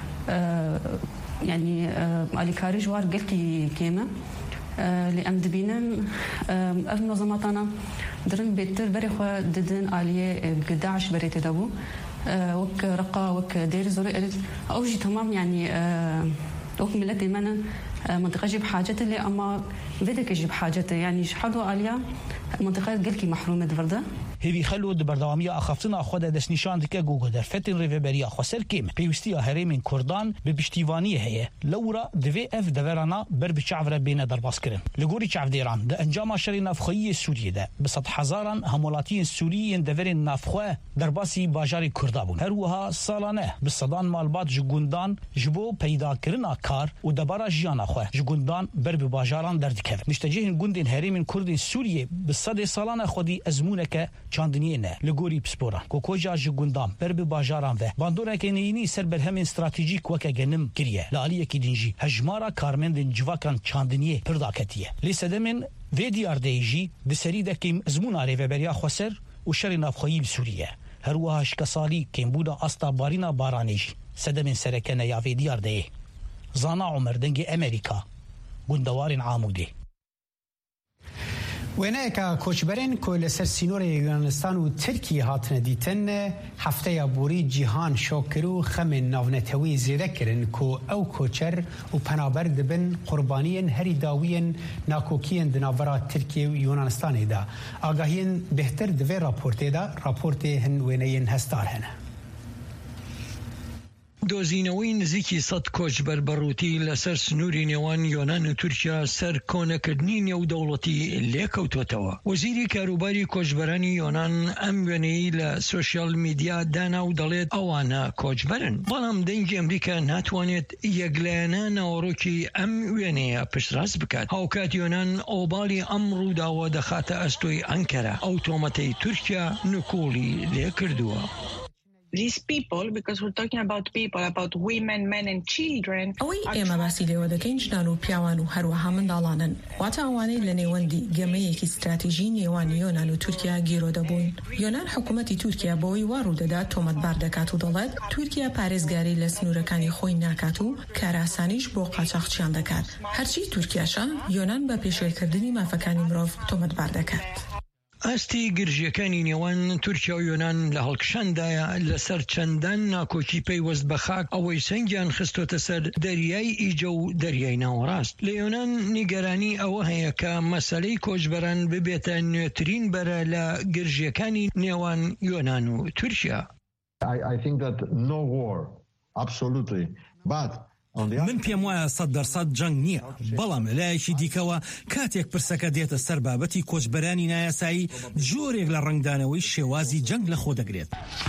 يعني أليكاري جوار قلتي كيمة لأم دبينن المنظماتنا درن بيتر بريخوا ددن آلية قداعش بريت دابو وك رقا وك دير زوري أوجي تمام يعني وك ملتي منا منطقة جيب حاجته اللي أما بدك يجيب حاجته يعني حدو آلية منطقة قلكي محرومة دفرده هیوی خلو د بردوامی اخفتنا خود دست نشان دکه گوگو در فتن ریوبریا خسر کیم پیوستی هرمین کردان به پشتیوانی هه لورا دوی اف دورنا بر بچعور بین درباس کرن لگوری چعو دیران د انجام شری نافخوی سوریه ده به 100,000 همولاتین سوریین دورن نافخوه درباسی باجاری کردابون هر وها سالانه به صدان مالبات جگوندان جبو پیدا کرنا کار و دبارا جیانا خو جگوندان بر به باجاران دردکه مشتجهن گوندین هرمین کردین سوریه به صد سالانه خودی ازمونکه چاندنیه نه لگوری پسپورا کوکوجا جگوندام بر به باجاران و باندورا کنینی سر بر هم استراتژیک وک گنم کریه لالیه کی دینجی هجمارا کارمندن جواکان چاندنیه پرداکتیه لیسدمن ویدیار دیجی د سری د کیم ازمون اری و بریا خسر و شر نافخویل سوریه هر وهاش کسالی کیم بودا استا بارینا بارانیجی سدمن سرکنه یا ویدیار دی زانا عمر دنگ امریکا گوندوارن عامودی وینایکا کوچبرین که لسر سینور یونانستان و ترکیه هاتن دیتن هفته بوری جیهان شوکرو خمن ناونتوی زیده کرن که او کوچر و پنابر دبن قربانین هری داوین ناکوکین دناورا ترکیه و یونانستان دا آگاهین بهتر دوی راپورت دا راپورت هن ویناین هستار هنه دۆزینەوەی نزیکی 100 کۆچبەر بەڕووتی لەسەر سنووری نێوان یۆنان و تورکیا سەر کۆنەکردنی نێودەوڵەتی لێکەوتوتەوە. وەزیری کاروباری کۆچبەرانی یۆنان ئەم وێنەی لە سۆشیال میدیا دانا و دەڵێت ئەوانە کۆچبەرن، بەڵام دەنگی ئەمریکا ناتوانێت یەکلایەنە ناوەڕۆکی ئەم وێنەیە پشتڕاست بکات. هاوکات یۆنان ئۆباڵی ئەم ڕووداوە دەخاتە ئەستۆی ئەنکەرە. ئەو تۆمەتەی تورکیا نکۆڵی لێ کردووە. These people, because we're talking about people, about women, men and children. ئەوەی ئێمە باسی لێوە دەکەین ژنان و پیاوان و هەروەها منداڵانن، واتە ئەوانەی لە نێوەندی گەمەیەکی استراتیژی نێوان یۆنان و تورکیا گیرۆ دەبوون. یۆنان حکوومەتی تورکیا بۆی وارو دەدات تۆمەتبار دەکات و دەڵێت تورکیا پارێزگاری لە سنوورەکانی خۆی ناکات و کاراسانیش بۆ قاچاقچیان دەکات. هەرچی تورکیاشە یۆنان بە پێشێلکردنی مافەکانی مرۆڤ تۆمەتبار دەکات. ئاستی گرژیەکانی نێوان تورکیا و یۆنان لە هەڵکشاندایە لەسەر چەندان ناکۆکی پەیوەست بە خاک ئەوەی سەنگیان خستۆتە سەر دەریای ئیجە و دەریای ناوەڕاست. لە یۆنان نیگەرانی ئەوە هەیە کە مەسەلەی کۆچبەران ببێتە نوێترین بەرە لە گرژیەکانی نێوان یۆنان و تورکیا. I think that no war, absolutely, but من پێم وایە 100% جەنگ نییە، بەڵام لایەکی دیکەوە کاتێک پرسەکە دێتە سەر بابەتی کۆچبەرانی نایاسایی جۆرێک لە ڕنگدانەوەی شێوازی جەنگ لە خۆ دەگرێت.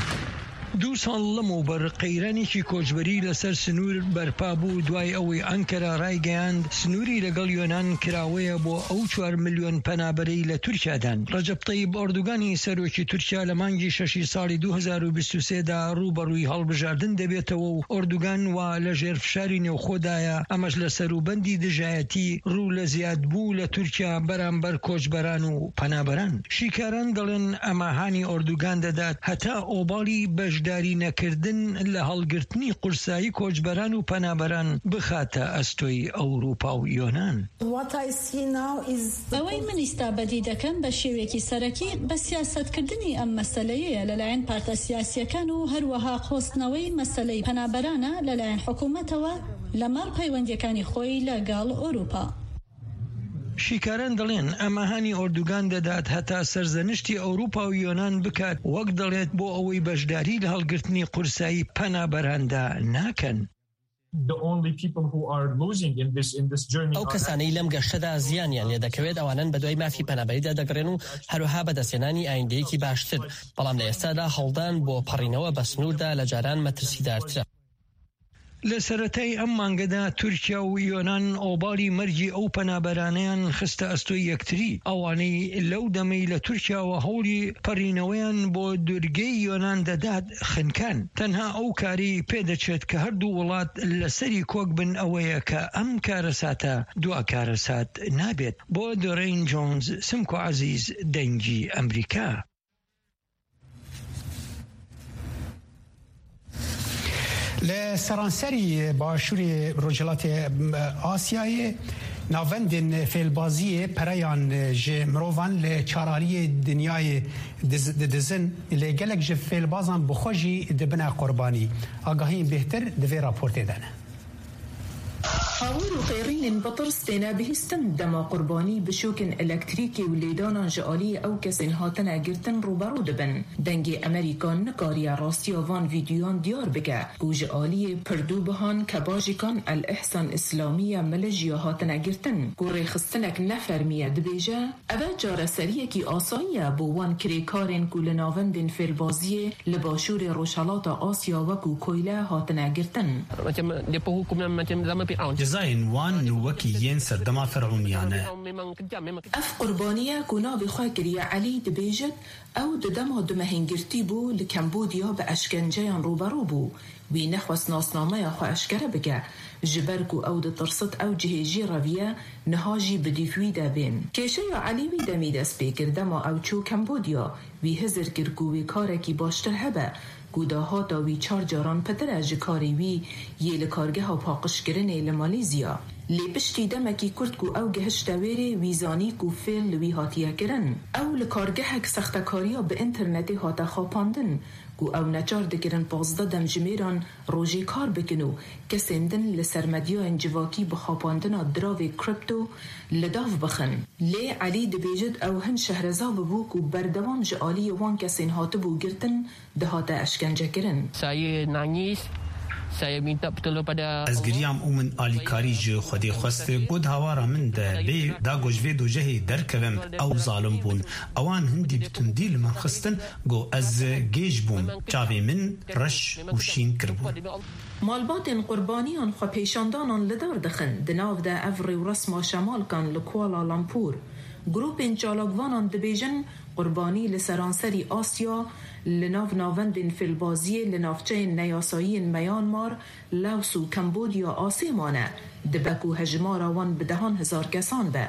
2 ساڵ لەمەوبەر قەیرانێکی کۆچبەری لەسەر سنوور بەرپا بوو دوای ئەوەی ئەنکەرا ڕایگەیاند سنووری لەگەڵ یۆنان کراوەیە بۆ ئەو 4 ملیۆن پەنابەرەی لە تورکیادان. ڕەجەب تەیب ئۆردوگانی سەرۆکی تورکیا لە مانگی 6 ساڵی 2023دا ڕوبەڕووی هەڵبژاردن دەبێتەوە و ئۆردوگان وا لە ژێرفشاری نێوخۆدایە ئەمەش لە سەروبەندی دژایەتی ڕوو لە زیادبوو لە تورکیا بەرامبەر کۆچبەران و پەنابەران. شیکاران دەڵێن ئەماهانی ئۆردوگان دەدات هەتا ئۆباڵی بەشداری نەکردن لە هەڵگرتنی قورسایی کۆچبەران و پەنابەران بخاتە ئەستۆی ئەوروپا و یۆنان. ئەوەی من ئیستا بەدی دەکەم بە شێوەیەکی سەرەکی بە سیاسەتکردنی ئەم مەسەلەیە لەلایەن پارتە سیاسیەکان و هەروەها خۆستنەوەی مەسەلەی پەنابەرانە لەلایەن حکوومەتەوە لەمەڕ پەیوەندیەکانی خۆی لەگەڵ ئەوروپا. شیکاران دەڵێن ئەماهانی ئۆردوگان دەدات هەتا سەرزەنشتی ئەوروپا و یۆنان بکات وەک دەڵێت بۆ ئەوەی بەشداری لە هەڵگرتنی قورسایی پەنابەراندا ناکەن. ئەو کەسانەی لەم گەشتەدا زیانیان لێ دەکەوێت ئەوانن بە دوای مافی پەنابەریدا دەگەڕێن و هەروەها بەدەستێنانی ئایندەیەکی باشتر، بەڵام لە ئێستادا هەڵدان بۆ پەڕینەوە بە سنووردا لە جاران مەترسیدارترە. لە سەرەتای ئەم مانگەدا تورکیا و یۆنان ئۆباڵی مەرجی ئەو پەنابەرانەیان خستە ئەستۆی یەکتری. ئەوانەی لەو دەمەی لە تورکیاوە هەوڵی پەڕینەوەیان بۆ دورگەی یۆنان دەدات خنکان. تەنها ئەو کاری پێدەچێت کە هەردوو وڵات لەسەری کۆک بن ئەوەیە کە ئەم کارەساتە دوا کارەسات نابێت. بۆ دۆرەین جۆنز سمکۆ عەزیز دەنگی ئەمریکا. لە سەرانسەری باشووری ڕۆژهەڵاتی ئاسیایê navendên fêlbaziyê pereyan ji mirovan li çaraliyê dinyayê didizin lê gelek ji fêlbazan bi xwe jî dibine qurbanî. Agahiyên bêhtir di vê raportê de ne. هاور وقيرين بطرس تينا بهستن دما قرباني بشوكن الكتريكي وليدانا جالي او كسين هاتنا جرتن روبرو دبن دنجي امريكان نكاريا راسيا فان فيديوان ديار بكا كو جالي پردو بهان كباجيكان الاحسان اسلامية ملجيا هاتنا جرتن كو ريخستنك نفرمية دبيجا ابا جارة سريكي آسايا بوان كريكارين كو لناوندن في البازية لباشور روشالات آسيا وكو كويلا هاتنا جرتن جزاين وان وكيين سردما فرعونيانه اف قربانيه كونا بخاكريا علي دبيجت او ددما دمهنگرتي بو لكمبوديا باشكنجيان روبرو بو بنحوس ناسنامه خو اشكره بگه جبركو او دترصت او جهيجي ربيا نهاجي بديفوي دابين كيشيا علي بي دميدس بكر دما او چو كمبوديا بيهزر كركو وكاركي باشتر هبه گوداها داوی 4 جاران پتر از کاری وی یه لکارگه ها پاقش گرنه لمالیزیا لی پشتی دمکی کرد کو او گهش دویره ویزانی کو فیل لوی هاتیه کرن او لکارگه هک سختکاریا به انترنتی هاتا خواپاندن کو او نچار دکرن 15 دم جمیران روژی کار بکنو کسیندن لسرمدیا انجواکی بخواپاندن دراوی کریپتو لداف بخن لی علی دبیجد او هن شهرزا ببو کو بردوام جالی وان کسین هاتبو گرتن ده هاتا اشکنجه کرن Saya nangis, Ez giriyam û min alîkarî ji Xwedê xweste god hawara min de lê da goj vê dojehê derkevim ew zalim bûn. Ewan hindî bi tundî li min xistin got ez gêj bûm. Çavê min reş û şîn kirbûn. مالباتên qurbaniyan xwe pêşandanan li dar dixin di nav de ev rêwresma şemalkan li Kuala Lumpur. Grûpên çalakvanan dibêjin qurbanî li seranserî Asya li nav navendên filbaziyê li navçeyên neyasayiyên Myanmar, Laos û Kambodya asê mane. Dibe ku hejmara wan bi dehan hezar kesan be.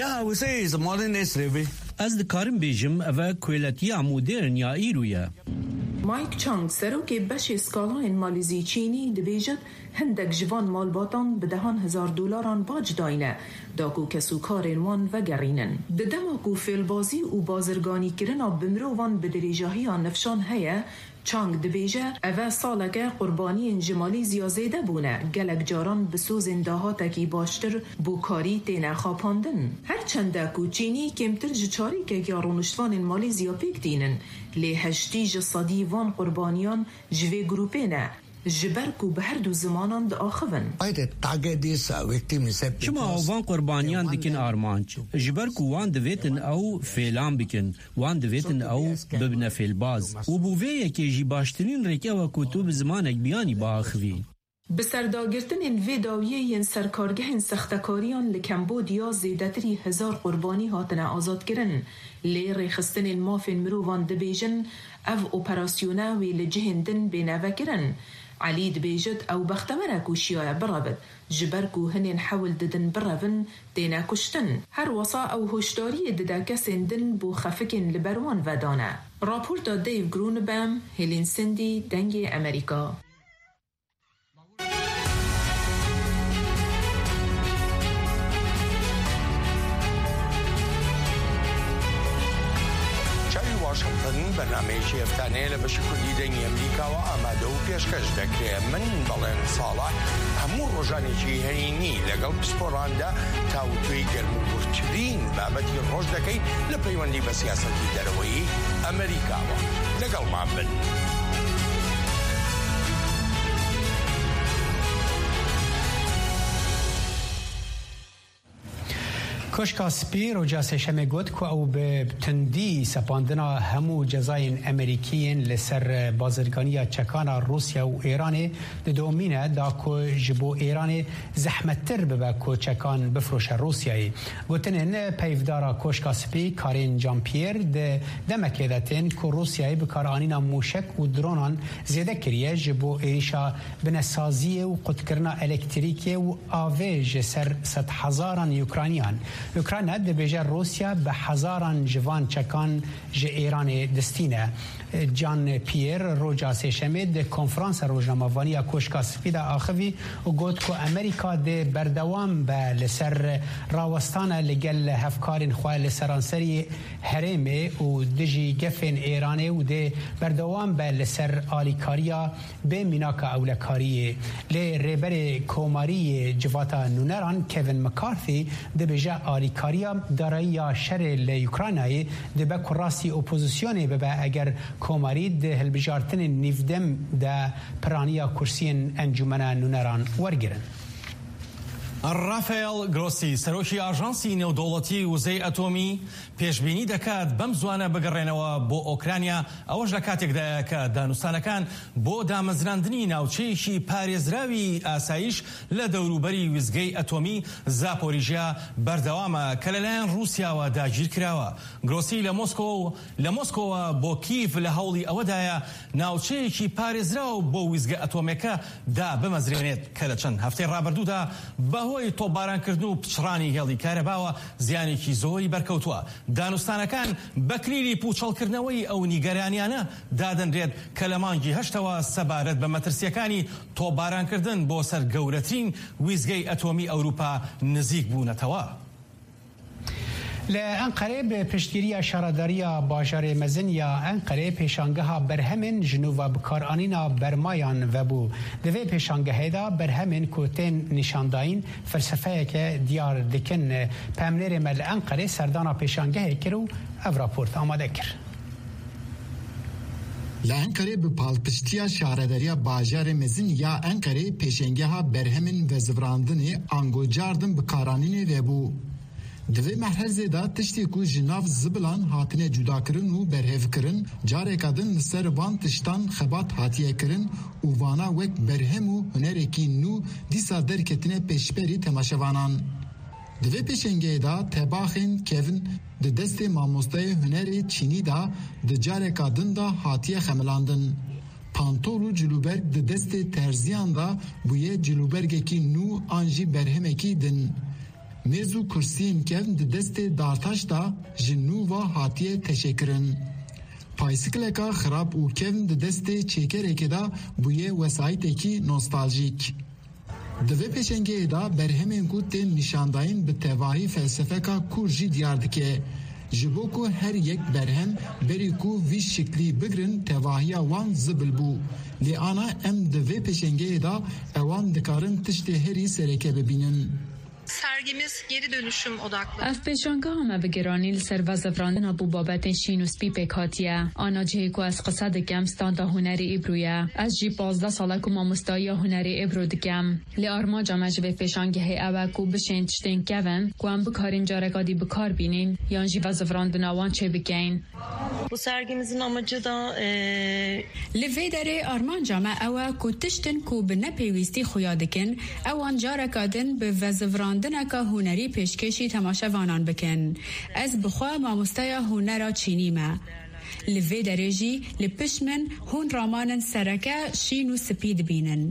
Ez dikarim bêjim ev kuletiya modern ya îro ye. Mike Chang serokê beşê skalayên Malîzî Çînî dibêjit hindek ji van malbatan bi dehan hezar dolaran bac dayne da ku kesûkarên wan vegerînin. Di dema ku fêlbazî û bazirganîkirina bi mirovan bi dirêjahiya nifşan heye, Chang dibêje ev saleke qurbaniyên ji Malîzya zêde bûne, gelek caran bi sozên dahatekî baştir bû karî têne xapandin. Her çende ku Çînî kêmtir ji çarîkeke rûniştvanên Malîzya pêk dînin, lê heştî ji sedî van qurbaniyan ji vê grûpê ne. ji ber ku bi her du zimanan diaxivin. Şima van qurbaniyan dikin armanc. Ji ber ku wan divêtin ew fêlan bikin, wan divêtin ew bibine fêlbaz. û bu vê yekê jî baştirîn rêkeva ku tu bi zimanek biyanî biaxivî. Bi serdagirtinên vê dawiyê yên serkargehên sextekariyan li Kambodya zêdetirî hezar qurbanî hatine azadkirin. Lê rêxistinên mafên mirovan dibêjin ev operasyona wê li cihên din bênevekirin. Alî dibêjit ew bextemere ku şiyaye birabit, ji ber ku hinên hewil didin birevin têne kuştin. Her wesa ew hoşdariyê dide kesên din bû xefikên li ber wan vedane. Raporta Dave Grunebaum, Helen Sindhi, Dengê Amerîka. بەنامەیەکی ئەفتانەیە لە بەشی کوردی دەنگی ئەمریکاوە ئامادە و پێشکەش دەکرێت. من بەڵێن ساڵح هەموو ڕۆژانێکی هەینی لەگەڵ پسپۆڕاندا تاوتوێی گەرموگورترین بابەتی ڕۆژ دەکەین لە پەیوەندی بە سیاسەتی دەرەوەی ئەمریکاوە. لەگەڵمان بن. کۆشکا سپی ڕۆژا سێشەمê got ku ew bi tundî sepandina hemû cezayên Amerîkiyên li ser bazirganiya çekana Rusya û Îranê didomîne da ku ji bo Îranê zehmettir bibe ku çekan bifroşe Rusyayê. Gotinên peyvdara Koşka Spî Karên Jean-Pierre di demekê de tên ku Rusyayê bi karanîna mûşek û dronan zêde kiriye ji bo êrişa binesaziyê û qutkirina elektrîkê û avê ji ser sed hezaran Ukrayniyan. Ukrayna dibêje Rusya bi hezaran civan çekan ji Îranê distîne. Jean-Pierre roja sêşemê di konferansa rojnamavaniya Koşka Spî de axivî û got ku Amerîka dê berdewam be li ser rawestana li gel hevkarên xwe li seranserî herêmê û dijî gefên Îranê û dê berdewam be li ser alîkariya bê mînaka ewlekariyê. Lê rêberê komariyê civata nûneran Kevin McCarthy dibêje alîkariya darayiya şerê li Ukraynayê dibe ku rastî opozisyonê bibe eger komarî di hilbijartinên nîvdem de piraniya kursiyên encûmena nûneran wergirin. رافایل گرۆسی سەرۆکی ئاژانسی نێودەوڵەتی وزەی ئەتۆمی پێشبینی دەکات بەم زوانە بگەڕێنەوە بۆ ئۆکرانیا ئەوەش لە کاتێکدایە کە دانوستانەکان بۆ دامەزراندنی ناوچەیەکی پارێزراوی ئاسایش لە دەوروبەری وزگەی ئەتۆمی زاپۆریژیا بەردەوامە کە لەلایەن رووسیاوە داگیر کراوە. گرۆسی لە مۆسکۆوە بۆ کیف لە هەوڵی ئەوەدایە ناوچەیەکی پارێزراو بۆ وزگە ئەتۆمەکە دا بمەزرێنێت کە لە چەند هەفتەی ڕابردوودا بەهۆی تۆپبارانکردن و پچڕانی هێڵی کارەباوە زیانێکی زۆری بەرکەوتووە. دانوستانەکان بەکلیلی پوچەڵکردنەوەی ئەو نیگەرانیانە دادەنرێت کە لە مانگی هەشتەوە سەبارەت بە مەترسیەکانی تۆپبارانکردن بۆ سەر گەورەترین ویزگەی ئەتۆمی ئەوروپا نزیک بوونەتەوە. لە ئەنقەرێ بە پشتگیریە شارەداریە باژارێ مەزن یا ئەنقەرێ پێشانگەها بەرهەمێن ژنوڤە بکارانینا بەرمایان vebû. Di vê pêşangehê de berhemên ku tên nîşandayîn felsefeyeke diyar dikin. Pemnêrê me li Enqerê serdana pêşangehê kir û ev raport amade kir. لانکره به پالپشتیا شاردریا باجار مزن یا انکره پیشنگها برهمن و زبراندن انگوجاردن بکارانین وبو دوی محرزه دا تشتی کو جناف زبلان هاتنه جدا کرن و برهف کرن جاره کدن سر وان تشتان خبات هاتیه کرن و وانا وک برهم و هنرکی نو دیسا درکتنه پیشبری تماشوانان دوی پیشنگه دا تباخین کevin د دست ماموستای هنری چینی دا د جاره کدن دا هاتیه خملاندن پانتورو جلوبرگ د دست ترزیان دا بویه جلوبرگکی نو آنجی برهمکی دن Mezu kursiyên kevn di destê dartaş da ji nû ve hatiye teşekirin. Paysikleka xirab û kevn di destê çêkerekê da bûye wesayîtekî nostaljîk. Di vê pêşengeyê da berhemên ku tên nîşandayîn bi tevahî felsefeka kur jî diyar dike. Ji bo ku her yek berhem berî ku vî şiklî bigirin tevahiya wan zibil bû. Lê ana em di vê pêşengeyê da ewan dikarin tiştê herî sereke bibînin. Sergimiz geri dönüşüm odaklı. اف پیشانگاه همه بگرانی لسر وزفراندن ابو بابت شین و سپی پیکاتیه. آنا جهی که از قصه دکم ستاندا هنری ابرویه. از جی 15 ساله که ما مستایی هنری ابرو دکم. لی آرما جامعه جوه پیشانگه اوه که بشین تشتین کون که هم بکارین جارگادی بکار بینین یان جی وزفراندن آوان چه بکین. Bu sergimizin amacı da لفیدره آرمان جامعه اوه که تشتن که به نپیویستی خویادکن اوان جارگادن به وزفراندنک هنری پیشکشی تماشاوانان بکن. از بخوا ماموستای هنر چینی ما. لوی درجی لپشمن هون رامانن سرکه شین و سپید بینن.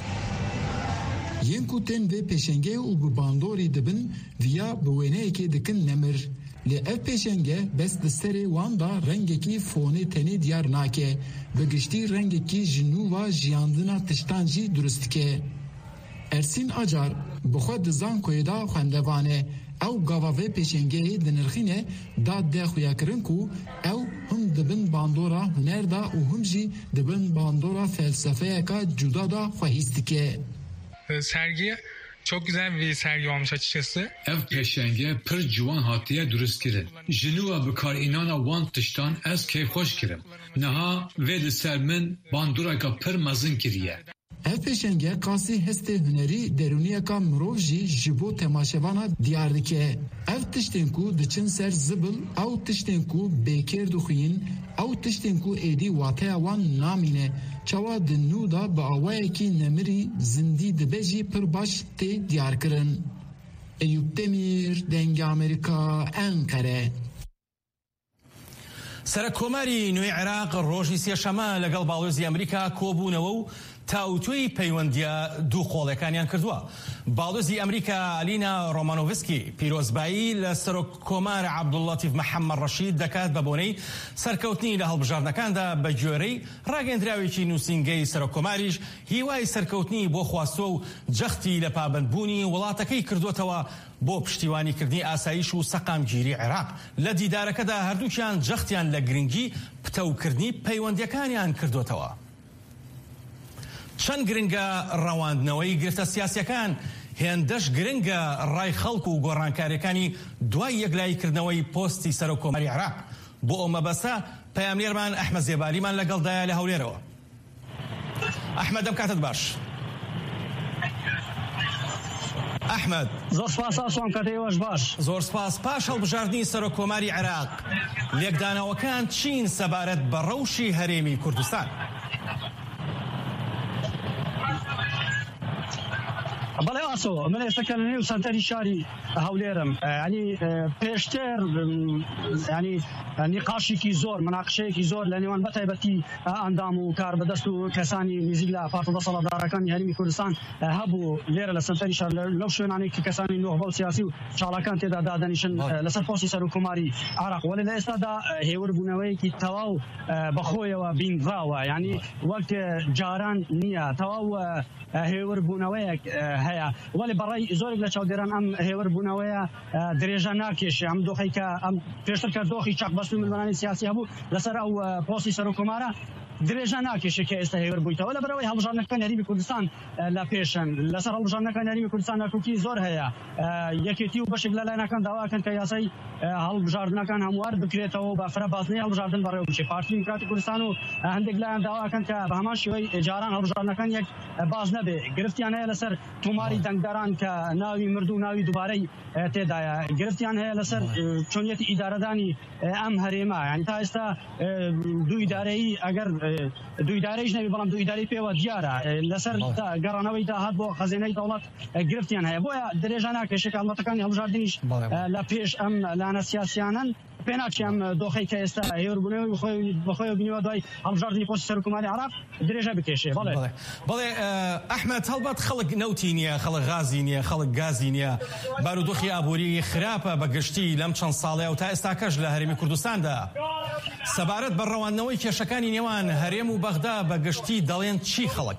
ین کوتن و پیشنگه و بباندوری دبن ویا بوینه که دکن نمر. لی اف پیشنگه بس دستری وان دا رنگی کی فونی تنی دیار ناکه. بگشتی رنگی کی جنو و جیاندنا تشتانجی درست که. ارسین اجار بخود دزان کویدا خواندوانه او گاواوه پیشنگه دنرخینه دا ده خویا کرن کو او هم دبن باندورا هنر دا و هم جی دبن باندورا فلسفه که جدا دا خواهیستیکه. Sergi çok güzel bir sergi olmuş açıkçası. Ev peşenge pır civan hatiye dürüst kirin. Jinuva bikar inana wan tiştan ez keyf hoş kirim. Neha ve li ser min banduraka pır mezin kiriye. Ev peşenge kasi heste hüneri deruniyaka mirov jî ji bo temaşevana diyar dike. Ev tiştên ku diçin ser zibil ew tiştên ku bêkêr dixwîn ew tiştên ku êdî wateya wan namîne. Çawa di nû da bi awayekî nemirî zindî dibe jî pir baş tê diyar kirin. Eyüp Demir, Dengê Amerîka, Ankara. سەرکۆماری نوێی عێراق ڕۆژی سێشەمە لەگەڵ باڵۆزی ئەمریکا کۆبوونەوە و تاوتوی پەیوەندیە دوو قۆڵەکانیان کردووە. باڵۆزی ئەمریکا ئالینا ڕۆمانۆڤسکی پیرۆزبایی لە سەرکۆمار عەبدوڵڵەتیف محەممەد ڕەشید دەکات بە بۆنەی سەرکەوتنی لە هەڵبژاردنەکاندا بە گوێرەی ڕاگەندراوێکی نووسینگەی سەرکۆماریش هیوای سەرکەوتنی بۆ خواستۆ و جەختی لە پابەندبوونی وڵاتەکەی کردوتەوە بۆ پشتیوانیکردنی ئاسایش و سەقامگیری عێراق. لە دیدارەکەدا هەردووکیان جەختیان لە گرنگی پتەوکردنی پەیوەندیەکانیان کردوتەوە. چەند گرنگە ڕەواندنەوەی گرفتە سیاسیەکان هێندەش گرنگە ڕای خەڵک و گۆڕانکاریەکانی دوای یەکلایکردنەوەی پۆستی سەرۆکۆماری عێراق. بۆ ئەمە بەسە پەیامنێرمان ئەحمەد زێباریمان لەگەڵدایە لە هەولێرەوە. ئەحمەد دەم کاتت باش. ئەحمەد زۆر سپاس ئاسوان کاتێوەش باش. زۆر سپاس. پاش هەڵبژاردننی سەرۆکۆماری عێراق لێکدانەوەکان چین سەبارەت بە ڕەوشی هەرێمی کوردستان. بەڵێ ئاسۆ من ئێستاکە لە نێو سەنتەری شاری هەولێرم ینی پێشتر ینی نیقاشێکی زۆر مناقشەیەکی زۆر لە نێوان بەتایبەتی ئەندام و کار بەدەست و کەسانی نزیک لە 15 سەڵاتدارەکانی هەرێمی کوردستان هەبوو لێرە لە سەنتەری شار لەو شوێنانەی کە کەسانی نۆخبە و سیاسی و چاڵەکان تێدا دادەنیشن لەسەر پۆستی سەرۆکۆماری عێراق. وەڵێ لە ئێستادا هێوربوونەوەیەکی تەواو بەخۆیەوە بینراوە ینی وەک جاران نییە تەواو هێوربوونەوەیەک هەیە. وەڵێ بەڕای زۆرێک لە چاودێران ئەم هێوربوونەوەیە درێژە ناکێشێ. ئەم دۆخی کە ئەم پێشتر کە دۆخی چاقبەست و ململانی سیاسی هەبوو لەسەر ئەو پۆستی سەرۆکۆمارە درێژە ناکێشێکی ئێستا هێور بوویتەوە لە بەرەوەی هەڵبژاردنەکان یاریمی کوردستان لە پێشن لەسەر هەڵبژاردنەکان یاریمی کوردستان ناکۆکی زۆر هەیە یەکێتی و بەشێک لە لایەنەکان داواکەن کە یاسای هەڵبژاردنەکان هەموار بکرێتەوە بە فرەبازنەی هەڵبژاردن بەڕێوە بچێت پارتی دیموکراتی کوردستان و هەندێک لایەن داواکەن کە بە هەمان شێوەی جاران هەڵبژاردنەکان یەک باز نەبێ گرفتیان هەیە لەسەر تۆماری دەنگداران کە ناوی مرد و ناوی دووبارەی تێدایە گرفتیان هەیە لەسەر چۆنیەتی ئیدارەدانی ئەم هەرێما یعنی تا ئێستا دوو ئیدارەیی ئەگەر دوو ئیدارەیش نەبی بەڵام دوو ئیدارەی پێوە دیارە لەسەر گەڕانەوەی داهات بۆ خەزینەی دەوڵەت گرفتیان هەیە بۆیە درێژە ناکێشێک هەڵمەتەکانی هەڵبژاردنیش لە پێش ئەم لانە سیاسیانن پێناچیان دۆخەی کە ئێستا هێوربوونەوەی بەخۆی بینیوە دوای هەڵبژاردنی پۆستی سەرۆکوماری عراق درێژە بکێشێ بەڵێ ئەحمەد هەڵبەت خەڵک نەوتی نییە خەڵک غازی نییە خەڵک گازی نییە بارودۆخی ئابووری خراپە بەگشتی لەم چەند ساڵەیە و تا ئێستا کەش لە هەرێمی کوردستاندا سەبارەت بە ڕەوانەوەی کێشەکانی نێوان هەرێم و بەغدا بەگشتی دەڵێن چی خەڵک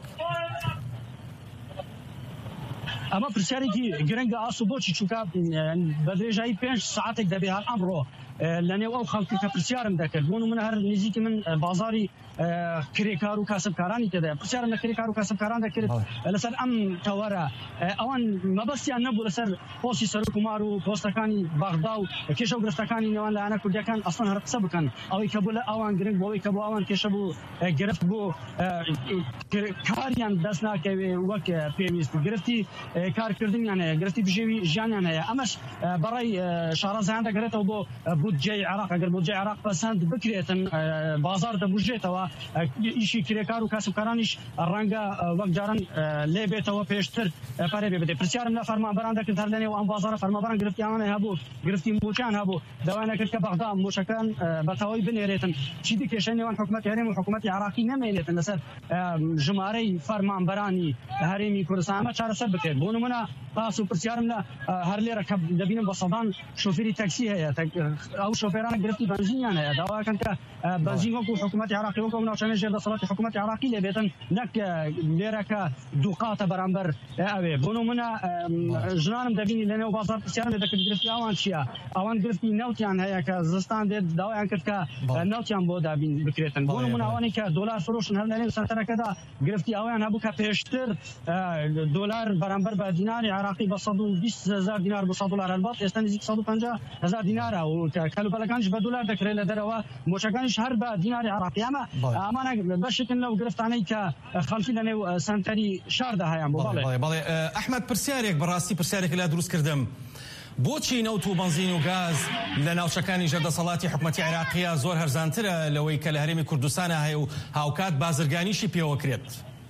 ئەمە پرسیارێکی گرنگە ئاس و بۆچی چووکە بە درێژایی 5 ساعتێک دەبێ هەر ئەمڕۆ لە نێو ئەو خەڵکی کە پرسیارم دەکرد بۆ نمونە هەر نزیکی من بازاری کرێکار و کاسبکارانی تێدا پرسیارم لە کرێکار و کاسبکاران دەکرد لەسەر ئەم تەوەرە ئەوان مەبەستیان نەبوو لەسەر پۆستی سەرۆکومار و پۆستەکانی بەغدا و کێشە و گرفتەکانی نێوان لایەنە کوردیەکان ئەسڵەن هەر قسە بکەن ئەوەی کە بوو لە ئەوان گرنگ بۆەوەی کە بۆ ئەوان کێشە بوو گرفت بۆ کاریان دەست ناکەوێ وەک پێویست گرفتی کارکردنیان هەیە گرفتی بژێوی ژیانیان هەیە ئەمەش بەڕای شارەزایان دەگرێتەوە بۆ بودجەی عراق ئەگەر بودجەی عراق پەسەند بکرێتن بازار دەبژێتەوە ئیشی کرێکار و کاسبکارانیش ڕەنگە وەک جاران لێ بێتەوە پێشتر پارێ بێ بدێ پرسیارم لە فەرمانبەران دەکرد هەر لەنێو ئەم بازارە فەرمانبەران گرفتیانە هەبوو گرفتی موچیان هەبوو داوای نەکرد کە بەغدا موچەکان بەتەواوی بنێرێتن چی کێشە نێوان حکوومەتی هەرێم و حکوومەتی عراقی نەمێنێتن لەسەر ژمارەی فەرمانبەرانی هەرێمی کوردستان ئەمە چارەسەر بکرێت بۆ نمونە باس و پرسیارم لە هەر لێرە کە دەبینم بە سەدان شۆفێری تاکسی هەیە ئەو شۆفێرانە گرفتی بنزینیان هەیە داواکەن کە بنزین وەکو حکوومەتی عراقی وەکو ناوچانە ژێردەسەڵاتی حکوومەتی عراقی لێ بێتن نەک لێرە کە دووقاتە بەرامبەر ئەوێ بۆ نمونە ژنانم دەبینی لەنێو بازار پرسیارم لێ دەکرد گرفتی ئەوان چییە ئەوان گرفتی نەوتیان هەیە کە زستان دێت داوایان کرد کە نەوتیان بۆ دابین بکرێتن بۆ نمونە ئەوانەی کە دۆلار فرۆشن هەر لەنێو سەرەکەدا گرفتی ئەویان هەبوو کە پێشتر دۆلار بەرامبەر بە دیناری عراقی بە 120,000 دینار بۆ $100 هەڵبات ئێستا نزیک 150,000 دینارە و کەلوپەلەکانش بە دۆلار دەکرێت لە دەرەوە موچەکانیش هەر بە دیناری عراقی ئەمانە بەشێکن لەو گرفتانەی کە خەڵکی لەنێو سنتەری شاردا هەیە بەڵێ ئەحمەد پرسیارێک بەڕاستی پرسیارێک لا دروست کردم بۆچی نەوت و بنزین و گاز لە ناوچەکانی ژێردەسەڵاتی حکوومەتی عێراقیە زۆر هەرزانترە لەوەی کە لە هەرێمی کوردستانە هەیە و هاوکات بازرگانیشی پێوە کرێت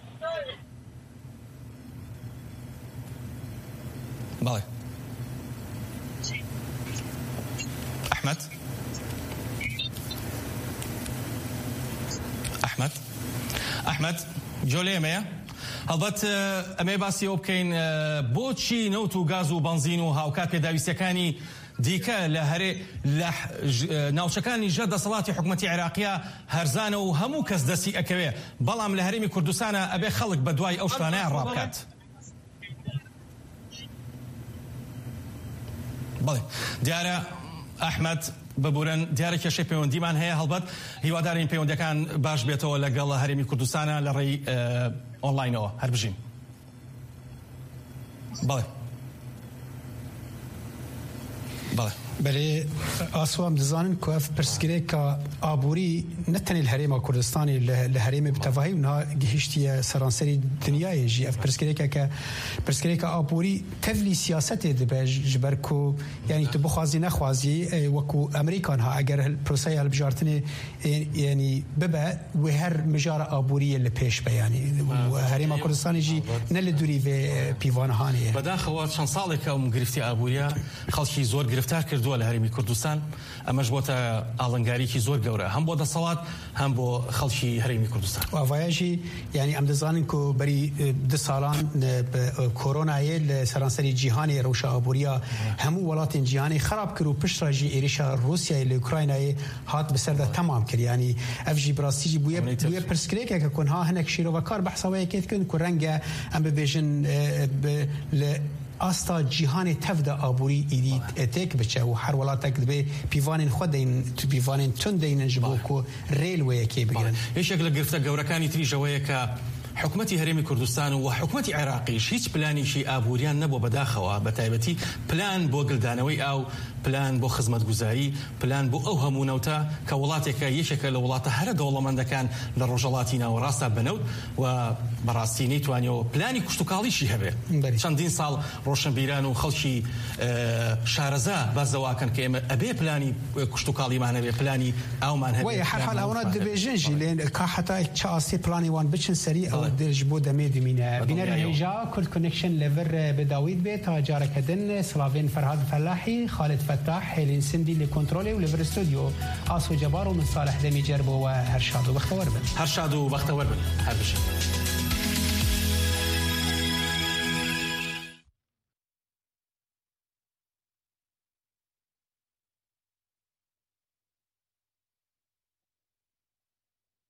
بەڵێ ئەحمەد ئەحمەد جۆ لێمەیە هەڵبەت ئەمێ باسی ئەوە بکەین بۆچی نەوت و گاز و بنزین و هاوکات پێداویستەکانی دیکە لە ناوچەکانی ژێردەسەڵاتی حکوومەتی عێراقیە هەرزانە و هەموو کەس دەستی ئەکەوێ بەڵام لە هەرێمی کوردستانە ئەبێ خەڵک بە دوای ئەو شتانەیان ڕابکات بەڵێ دیارە ئەحمەد ببورن دیارە کێشەی پەیوەندیمان هەیە هەڵبەت هیوادارین پەیوەندیەکان باش بێتەوە لەگەڵ هەرێمی کوردستانە لە ڕێی ئۆنلاینەوە هەر بژین بەڵێ بەێ ئاسوام دەزانن کو ئەف پرسگرێکە ئابووری نەتەنێ هەرێما کوردستانی لە هەرێمە بتەڤاهی وها گەهشتیە سەرانسەری دنیایەژی ئەف پرسگرێکە کە پرسگرێکە ئابووری تەڤلی سیاسەتێ دەبێ ji ber ku yanî tu bixwazî nexwazî wekû Amerîkan ha eger proseya hilbijartinê yanî bibe wê her mijara abûriyê li pêş be yanî herêma Kurdistanê jî ne li durî vê pîvanahanê ye بەداخەوە چەند ساڵێکە ئەم گرفتی ئابووریە خەڵکی زۆر گرفتار کردووە لە هەرێمی کوردستان ئەمەش بۆتە ئاڵنگاریکی زۆر گەورە هەم بۆ دەسەڵات هەم بۆ خەڵکی هەرێمی کوردستان وڤایەژی ینی ئەم دەزانن کو بەری دو ساڵان کۆرۆنایە لە سەرانسەری جیهانی ڕەوشە ئابووریە هەموو وڵاتین جیهانی خراپ کرد و پشتڕژی ئێریشا رووسیای لە ئوکراینایە هات بەسەردا تەمام کرد ینی ئەفژی براستیجی بووە پرسکرێکێکە کۆنها هەنێک شیرۆڤەکار بەحسەوەیەکێت کردن کو ڕەنگە ئەم ببێژن استا جیهان تفدا ابوری ایدی تک بچه و هر ولاتک دبی پیوانین خودین تو پیوانین تندین جبوکو ریلوی کی بگیرن ايش شكل گرفته گورکانی تری جوایه که حکومتی هەرێمی کوردستان و حکومتی عێراقیش هیچ پلانیشی ئابووریان نەبوو بەداخەوە بە تایبەتی پلان بۆ گلدانەوەی ئاو پلان بۆ خزمەتگوزاری پلان بۆ ئەو هەموو نەوتە کە وڵاتێکە یەکێکە لە وڵاتە هەرە دەوڵەمەندەکان لە ڕۆژهەڵاتی ناوەڕاستە بنەوت و بەڕاستی نەیتوانیەوە پلانی کوشتوکاڵیشی هەبێ چەندین ساڵ ڕۆشنبیران و خەڵکی شارەزا بازەواکەن کە ئێمە ئەبێ پلانی کوشتوکاڵیمان هەبێ پلانی ئاومان هەبێ هەرحال ئەوە دەبێژنجی لێن کا حتا چاسی پلانی وان بچن سەری ئەو درج بۆ دەمێ دمینە بینەر هێژا کورد کۆنێکشن لەڤر بەداوید بێت تا جارەکەدن سلاڤین فەرهاد فەلاحی خالد فتاح هێلین سندی لە کۆنترۆلی و لەڤر استودیۆ ئاسۆ جەبار و من ساڵح دەمی جەربەوە هەر شاد و بەختەوەر بن هەر شاد و بەختەوەر بن هەر بشن